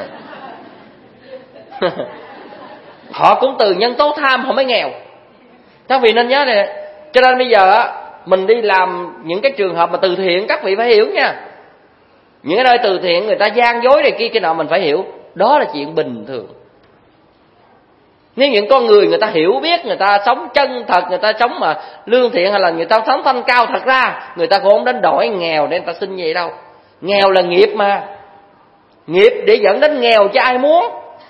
Họ cũng từ nhân tố tham họ mới nghèo. Các vị nên nhớ này. Cho nên bây giờ mình đi làm những cái trường hợp mà từ thiện, các vị phải hiểu nha. Những cái nơi từ thiện người ta gian dối này kia nọ mình phải hiểu. Đó là chuyện bình thường. Nếu những con người người ta hiểu biết, người ta sống chân thật, người ta sống mà lương thiện, hay là người ta sống thanh cao, thật ra người ta cũng không đến đổi nghèo để người ta xin vậy đâu. Nghèo là nghiệp mà, nghiệp để dẫn đến nghèo chứ ai muốn.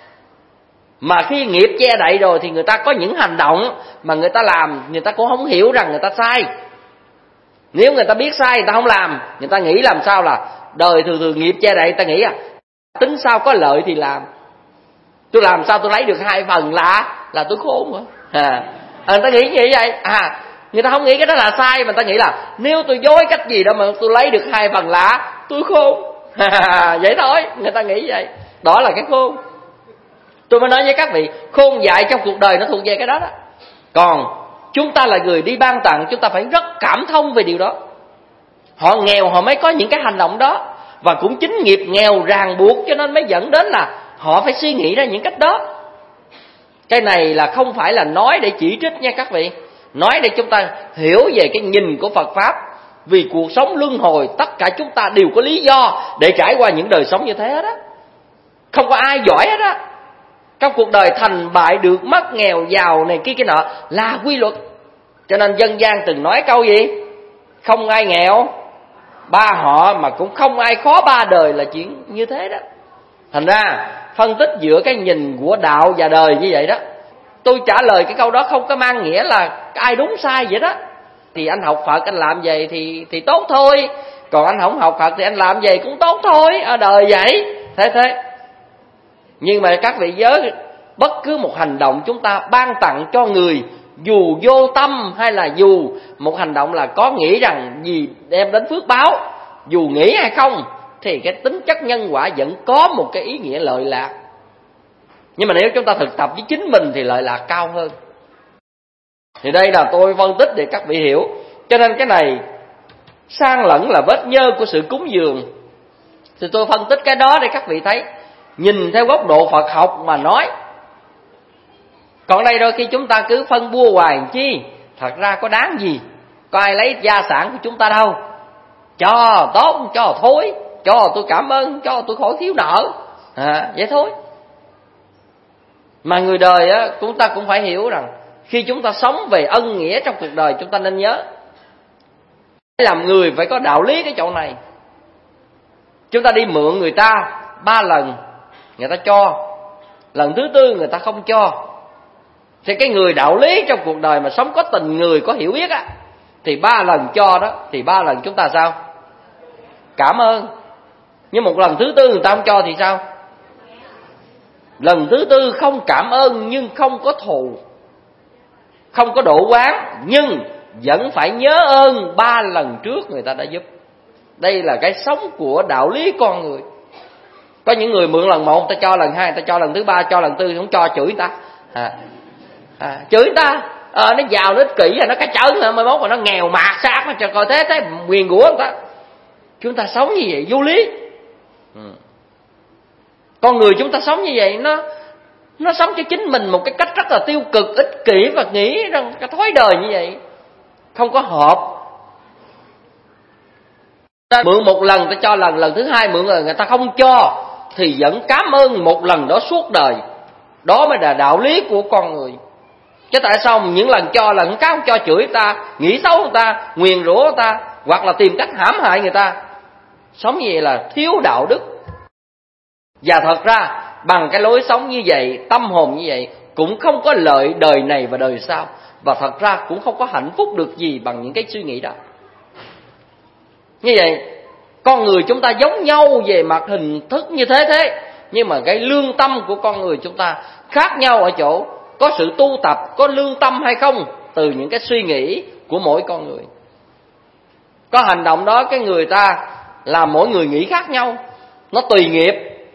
Mà khi nghiệp che đậy rồi thì người ta có những hành động mà người ta làm, người ta cũng không hiểu rằng người ta sai. Nếu người ta biết sai người ta không làm, người ta nghĩ làm sao là đời thường nghiệp che đậy, người ta nghĩ tính sao có lợi thì làm. Tôi làm sao tôi lấy được 2 phần là tôi khôn rồi. Người ta nghĩ như vậy. Người ta không nghĩ cái đó là sai, mà người ta nghĩ là nếu tôi dối cách gì đó mà tôi lấy được 2 phần tôi khôn. Vậy thôi, người ta nghĩ vậy. Đó là cái khôn. Tôi mới nói với các vị, khôn dại trong cuộc đời nó thuộc về cái đó đó. Còn chúng ta là người đi ban tặng, chúng ta phải rất cảm thông về điều đó. Họ nghèo họ mới có những cái hành động đó. Và cũng chính nghiệp nghèo ràng buộc cho nên mới dẫn đến là họ phải suy nghĩ ra những cách đó. Cái này là không phải là nói để chỉ trích nha các vị, nói để chúng ta hiểu về cái nhìn của Phật Pháp. Vì cuộc sống luân hồi, tất cả chúng ta đều có lý do để trải qua những đời sống như thế hết á. Không có ai giỏi hết á. Trong cuộc đời thành bại, được mất, nghèo giàu này kia cái nọ là quy luật. Cho nên dân gian từng nói câu gì? Không ai nghèo 3 họ, mà cũng không ai khó 3 đời, là chuyện như thế đó. Thành ra phân tích giữa cái nhìn của đạo và đời như vậy đó. Tôi trả lời cái câu đó không có mang nghĩa là ai đúng sai vậy đó. Thì anh học Phật anh làm vậy thì tốt thôi, còn anh không học Phật thì anh làm vậy cũng tốt thôi, ở đời vậy. Thế nhưng mà các vị nhớ, bất cứ một hành động chúng ta ban tặng cho người, dù vô tâm hay là dù một hành động là có nghĩ rằng gì đem đến phước báo, dù nghĩ hay không, thì cái tính chất nhân quả vẫn có một cái ý nghĩa lợi lạc. Nhưng mà nếu chúng ta thực tập với chính mình thì lợi lạc cao hơn. Thì đây là tôi phân tích để các vị hiểu. Cho nên cái này san lẫn là vết nhơ của sự cúng dường. Thì tôi phân tích cái đó để các vị thấy, nhìn theo góc độ Phật học mà nói. Còn đây đôi khi chúng ta cứ phân bua hoài chi, thật ra có đáng gì, có ai lấy gia sản của chúng ta đâu. Cho tốt, cho thối, cho tôi cảm ơn, cho tôi khỏi thiếu nợ, vậy thôi. Mà người đời á, chúng ta cũng phải hiểu rằng khi chúng ta sống về ân nghĩa trong cuộc đời, chúng ta nên nhớ làm người phải có đạo lý cái chỗ này. Chúng ta đi mượn người ta 3 lần, người ta cho, lần thứ 4 người ta không cho. Thì cái người đạo lý trong cuộc đời mà sống có tình người, có hiểu biết á, thì 3 lần cho đó, thì 3 lần chúng ta sao? Cảm ơn. Nhưng một lần thứ 4 người ta không cho thì sao? Lần thứ 4 không cảm ơn nhưng không có thù, không có độ oán, nhưng vẫn phải nhớ ơn 3 lần trước người ta đã giúp. Đây là cái sống của đạo lý con người. Có những người mượn lần 1, ta cho lần 2, ta cho lần thứ 3, cho lần 4 không cho, chửi người ta. Chửi người ta, nó giàu, nó ích kỷ, nó cái chớn, mai mốt mà nó nghèo mạt xác, nó cho coi thế quyền của người ta. Chúng ta sống như vậy vô lý. Con người chúng ta sống như vậy, nó sống cho chính mình một cái cách rất là tiêu cực, ích kỷ, và nghĩ rằng cái thói đời như vậy không có hợp. Ta mượn một lần, ta cho lần thứ 2 mượn rồi người ta không cho, thì vẫn cảm ơn một lần đó suốt đời. Đó mới là đạo lý của con người. Chứ tại sao những lần cho, lần khác cho, chửi người ta, nghĩ xấu người ta, nguyền rủa người ta, hoặc là tìm cách hãm hại người ta. Sống như vậy là thiếu đạo đức. Và thật ra bằng cái lối sống như vậy, tâm hồn như vậy, cũng không có lợi đời này và đời sau. Và thật ra cũng không có hạnh phúc được gì bằng những cái suy nghĩ đó. Như vậy, con người chúng ta giống nhau về mặt hình thức như thế, nhưng mà cái lương tâm của con người chúng ta khác nhau ở chỗ có sự tu tập, có lương tâm hay không, từ những cái suy nghĩ của mỗi con người. Có hành động đó cái người ta làm mỗi người nghĩ khác nhau, nó tùy nghiệp.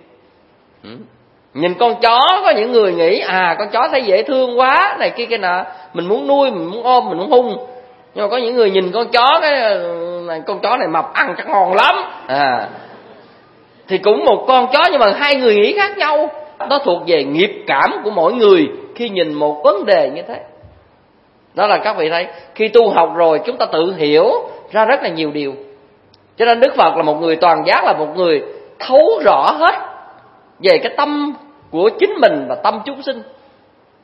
Nhìn con chó, có những người nghĩ con chó thấy dễ thương quá, này kia nọ, mình muốn nuôi, mình muốn ôm, mình muốn hung. Nhưng mà có những người nhìn con chó, con chó này mập ăn chắc ngon lắm, thì cũng một con chó nhưng mà 2 người nghĩ khác nhau. Đó thuộc về nghiệp cảm của mỗi người khi nhìn một vấn đề như thế. Đó là các vị thấy, khi tu học rồi chúng ta tự hiểu ra rất là nhiều điều. Cho nên Đức Phật là một người toàn giác, là một người thấu rõ hết về cái tâm của chính mình và tâm chúng sinh.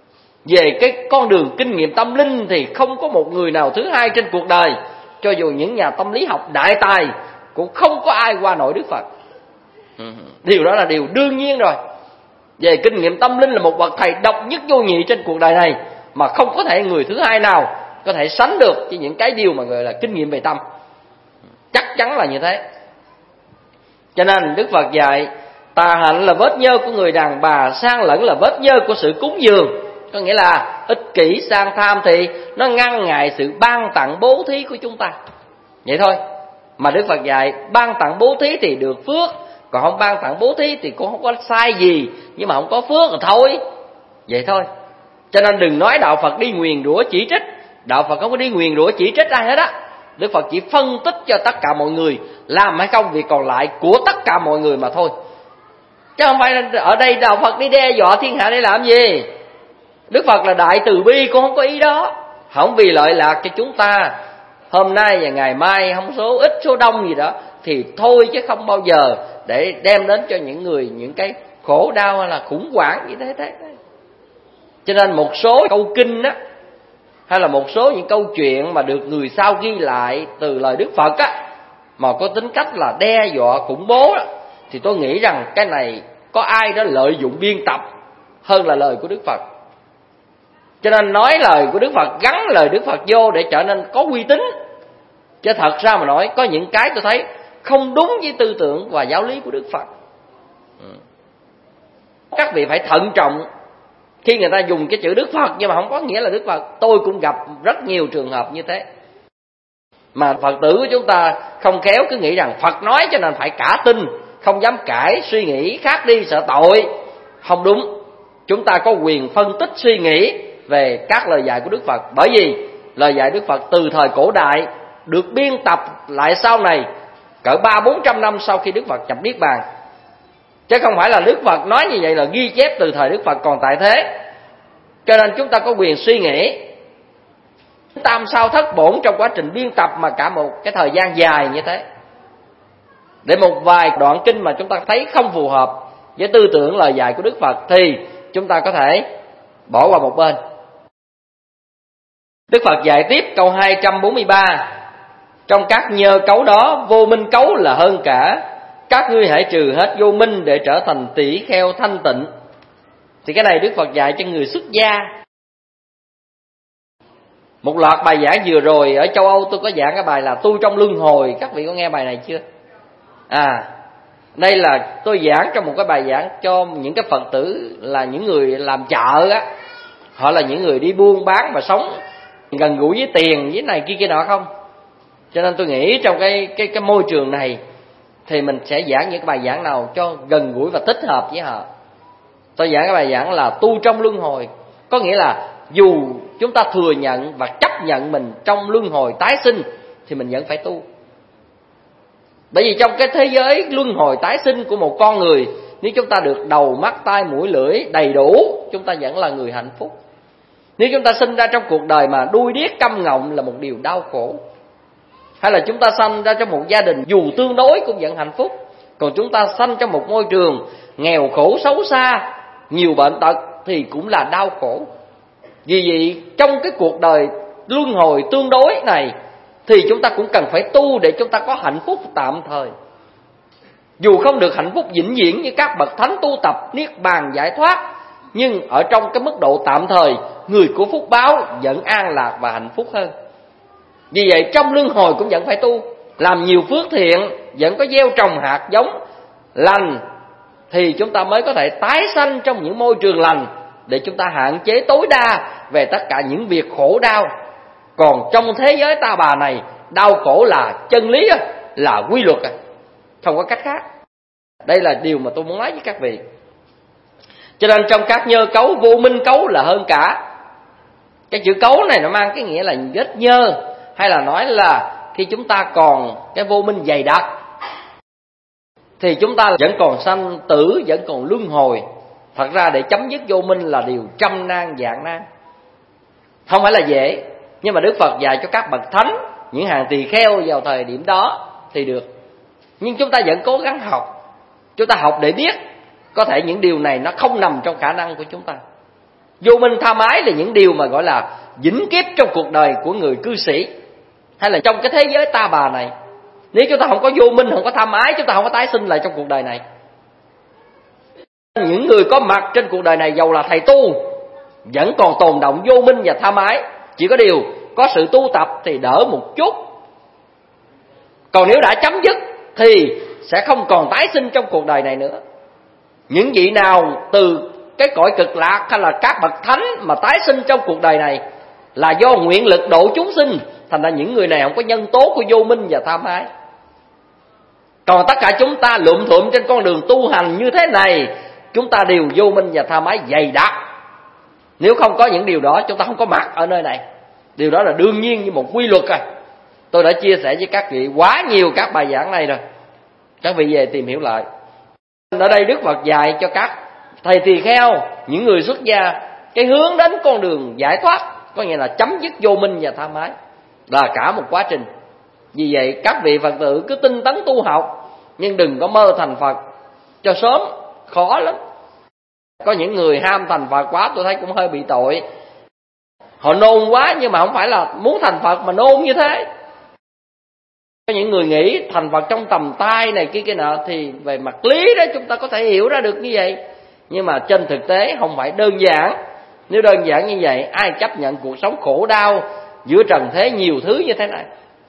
Về cái con đường kinh nghiệm tâm linh thì không có một người nào thứ hai trên cuộc đời, cho dù những nhà tâm lý học đại tài cũng không có ai qua nổi Đức Phật. Điều đó là điều đương nhiên rồi. Về kinh nghiệm tâm linh là một bậc thầy độc nhất vô nhị trên cuộc đời này, mà không có thể người thứ hai nào có thể sánh được với những cái điều mà gọi là kinh nghiệm về tâm. Chắc chắn là như thế. Cho nên Đức Phật dạy tà hạnh là vết nhơ của người đàn bà, sang lẫn là vết nhơ của sự cúng dường. Có nghĩa là ích kỷ sang tham thì nó ngăn ngại sự ban tặng bố thí của chúng ta. Vậy thôi. Mà Đức Phật dạy ban tặng bố thí thì được phước, còn không ban tặng bố thí thì cũng không có sai gì, nhưng mà không có phước rồi thôi. Vậy thôi. Cho nên đừng nói đạo Phật đi nguyền rủa chỉ trích. Đạo Phật không có đi nguyền rủa chỉ trích ai hết á. Đức Phật chỉ phân tích cho tất cả mọi người làm hay không việc còn lại của tất cả mọi người mà thôi. Chứ không phải ở đây đạo Phật đi đe dọa thiên hạ để làm gì. Đức Phật là đại từ bi, cũng không có ý đó. Không vì lợi lạc cho chúng ta hôm nay và ngày mai, không số ít số đông gì đó thì thôi, chứ không bao giờ để đem đến cho những người những cái khổ đau hay là khủng hoảng như thế. Cho nên một số câu kinh á, hay là một số những câu chuyện mà được người sau ghi lại từ lời Đức Phật á, mà có tính cách là đe dọa khủng bố á, thì tôi nghĩ rằng cái này có ai đó lợi dụng biên tập hơn là lời của Đức Phật. Cho nên nói lời của Đức Phật, gắn lời Đức Phật vô để trở nên có uy tín. Chứ thật ra mà nói, có những cái tôi thấy không đúng với tư tưởng và giáo lý của Đức Phật. Các vị phải thận trọng khi người ta dùng cái chữ Đức Phật nhưng mà không có nghĩa là Đức Phật. Tôi cũng gặp rất nhiều trường hợp như thế. Mà Phật tử của chúng ta không khéo cứ nghĩ rằng Phật nói cho nên phải cả tin, không dám cãi, suy nghĩ khác đi sợ tội. Không đúng. Chúng ta có quyền phân tích suy nghĩ về các lời dạy của Đức Phật. Bởi vì lời dạy Đức Phật từ thời cổ đại được biên tập lại sau này cỡ 300-400 năm sau khi Đức Phật nhập Niết Bàn. Chứ không phải là Đức Phật nói như vậy là ghi chép từ thời Đức Phật còn tại thế. Cho nên chúng ta có quyền suy nghĩ tam sao thất bổn trong quá trình biên tập mà cả một cái thời gian dài như thế. Để một vài đoạn kinh mà chúng ta thấy không phù hợp với tư tưởng lời dạy của Đức Phật thì chúng ta có thể bỏ qua một bên. Đức Phật dạy tiếp câu 243: trong các nhơ cấu đó, vô minh cấu là hơn cả. Các ngươi hãy trừ hết vô minh để trở thành tỷ kheo thanh tịnh. Thì cái này Đức Phật dạy cho người xuất gia. Một loạt bài giảng vừa rồi ở châu Âu tôi có giảng cái bài là tu trong luân hồi. Các vị có nghe bài này chưa? Đây là tôi giảng trong một cái bài giảng cho những cái Phật tử là những người làm chợ á. Họ là những người đi buôn bán và sống gần gũi với tiền, với này kia nọ không. Cho nên tôi nghĩ trong cái môi trường này thì mình sẽ giảng những cái bài giảng nào cho gần gũi và thích hợp với họ. Tôi giảng cái bài giảng là tu trong luân hồi. Có nghĩa là dù chúng ta thừa nhận và chấp nhận mình trong luân hồi tái sinh thì mình vẫn phải tu. Bởi vì trong cái thế giới luân hồi tái sinh của một con người, nếu chúng ta được đầu, mắt, tai, mũi, lưỡi đầy đủ, chúng ta vẫn là người hạnh phúc. Nếu chúng ta sinh ra trong cuộc đời mà đuôi điếc câm ngọng là một điều đau khổ. Hay là chúng ta sanh ra trong một gia đình dù tương đối cũng vẫn hạnh phúc. Còn chúng ta sanh trong một môi trường nghèo khổ xấu xa, nhiều bệnh tật thì cũng là đau khổ. Vì vậy trong cái cuộc đời luân hồi tương đối này thì chúng ta cũng cần phải tu để chúng ta có hạnh phúc tạm thời. Dù không được hạnh phúc vĩnh viễn như các bậc thánh tu tập niết bàn giải thoát, nhưng ở trong cái mức độ tạm thời, người của phúc báo vẫn an lạc và hạnh phúc hơn. Vì vậy trong luân hồi cũng vẫn phải tu, làm nhiều phước thiện, vẫn có gieo trồng hạt giống lành thì chúng ta mới có thể tái sanh trong những môi trường lành để chúng ta hạn chế tối đa về tất cả những việc khổ đau. Còn trong thế giới ta bà này, đau khổ là chân lý, là quy luật, không có cách khác. Đây là điều mà tôi muốn nói với các vị. Cho nên trong các nhơ cấu, vô minh cấu là hơn cả. Cái chữ cấu này nó mang cái nghĩa là vết nhơ, hay là nói là khi chúng ta còn cái vô minh dày đặc thì chúng ta vẫn còn sanh tử, vẫn còn luân hồi. Thật ra để chấm dứt vô minh là điều trăm nan vạn nan, không phải là dễ. Nhưng mà Đức Phật dạy cho các bậc thánh, những hàng tỳ kheo vào thời điểm đó thì được. Nhưng chúng ta vẫn cố gắng học. Chúng ta học để biết. Có thể những điều này nó không nằm trong khả năng của chúng ta. Vô minh tham ái là những điều mà gọi là vĩnh kiếp trong cuộc đời của người cư sĩ, hay là trong cái thế giới ta bà này. Nếu chúng ta không có vô minh, không có tham ái, chúng ta không có tái sinh lại trong cuộc đời này. Những người có mặt trên cuộc đời này dầu là thầy tu vẫn còn tồn động vô minh và tham ái. Chỉ có điều có sự tu tập thì đỡ một chút. Còn nếu đã chấm dứt thì sẽ không còn tái sinh trong cuộc đời này nữa. Những vị nào từ cái cõi cực lạc hay là các bậc thánh mà tái sinh trong cuộc đời này là do nguyện lực độ chúng sinh, thành ra những người này không có nhân tố của vô minh và tham ái. Còn tất cả chúng ta lụm thuộm trên con đường tu hành như thế này, chúng ta đều vô minh và tham ái dày đặc. Nếu không có những điều đó, chúng ta không có mặt ở nơi này. Điều đó là đương nhiên như một quy luật rồi. Tôi đã chia sẻ với các vị quá nhiều các bài giảng này rồi, các vị về tìm hiểu lại. Ở đây Đức Phật dạy cho các thầy tỳ kheo, những người xuất gia, cái hướng đến con đường giải thoát, có nghĩa là chấm dứt vô minh và tham ái, là cả một quá trình. Vì vậy các vị Phật tử cứ tinh tấn tu học, nhưng đừng có mơ thành Phật cho sớm, khó lắm. Có những người ham thành Phật quá, tôi thấy cũng hơi bị tội. Họ nôn quá, nhưng mà không phải là muốn thành Phật mà nôn như thế. Có những người nghĩ thành Phật trong tầm tay này kia nọ, thì về mặt lý đó chúng ta có thể hiểu ra được như vậy. Nhưng mà trên thực tế không phải đơn giản. Nếu đơn giản như vậy, ai chấp nhận cuộc sống khổ đau giữa trần thế nhiều thứ như thế này.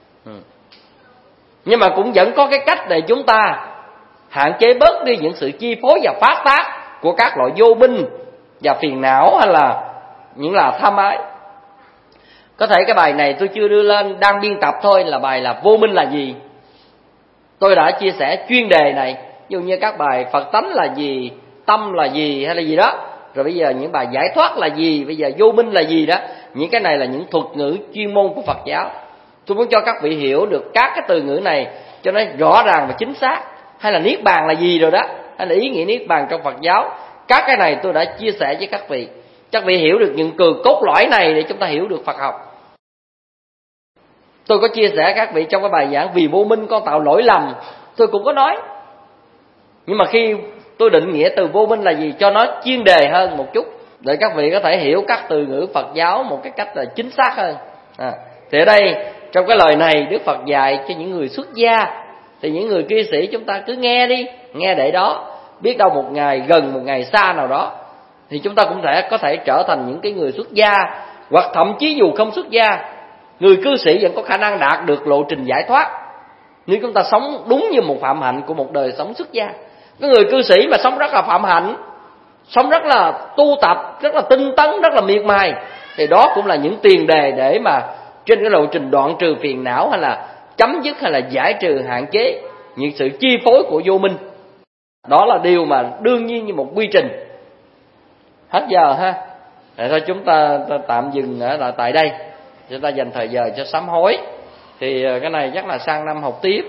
Nhưng mà cũng vẫn có cái cách để chúng ta hạn chế bớt đi những sự chi phối và phát tác của các loại vô minh và phiền não, hay là những là tham ái. Có thể cái bài này tôi chưa đưa lên, đang biên tập thôi, là bài là vô minh là gì. Tôi đã chia sẻ chuyên đề này, ví dụ như các bài Phật tánh là gì, tâm là gì hay là gì đó. Rồi bây giờ những bài giải thoát là gì, bây giờ vô minh là gì đó. Những cái này là những thuật ngữ chuyên môn của Phật giáo. Tôi muốn cho các vị hiểu được các cái từ ngữ này cho nó rõ ràng và chính xác. Hay là niết bàn là gì rồi đó, hay là ý nghĩa niết bàn trong Phật giáo. Các cái này tôi đã chia sẻ với các vị. Các vị hiểu được những cốt lõi này để chúng ta hiểu được Phật học. Tôi có chia sẻ các vị trong cái bài giảng Vì vô minh con tạo lỗi lầm, tôi cũng có nói. Nhưng mà khi tôi định nghĩa từ vô minh là gì cho nó chuyên đề hơn một chút, để các vị có thể hiểu các từ ngữ Phật giáo một cái cách là chính xác hơn. Thì ở đây trong cái lời này Đức Phật dạy cho những người xuất gia, thì những người cư sĩ chúng ta cứ nghe đi, nghe để đó, biết đâu một ngày gần một ngày xa nào đó thì chúng ta cũng có thể trở thành những cái người xuất gia, hoặc thậm chí dù không xuất gia, người cư sĩ vẫn có khả năng đạt được lộ trình giải thoát nếu chúng ta sống đúng như một phạm hạnh của một đời sống xuất gia. Cái người cư sĩ mà sống rất là phạm hạnh, sống rất là tu tập, rất là tinh tấn, rất là miệt mài, thì đó cũng là những tiền đề để mà trên cái lộ trình đoạn trừ phiền não, hay là chấm dứt, hay là giải trừ hạn chế những sự chi phối của vô minh. Đó là điều mà đương nhiên như một quy trình. Hết giờ ha. Để thôi chúng ta tạm dừng ở tại đây. Chúng ta dành thời giờ cho sám hối. Thì cái này chắc là sang năm học tiếp.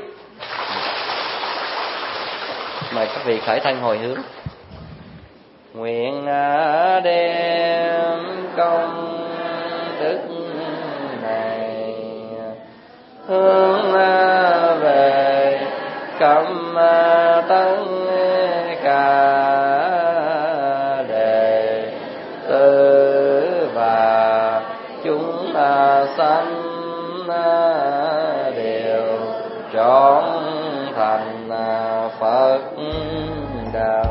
Mời các vị khởi thân hồi hướng. Nguyện đem công đức này hướng về khắp tất cả đệ tử và chúng sanh đều trọn thành Phật đạo.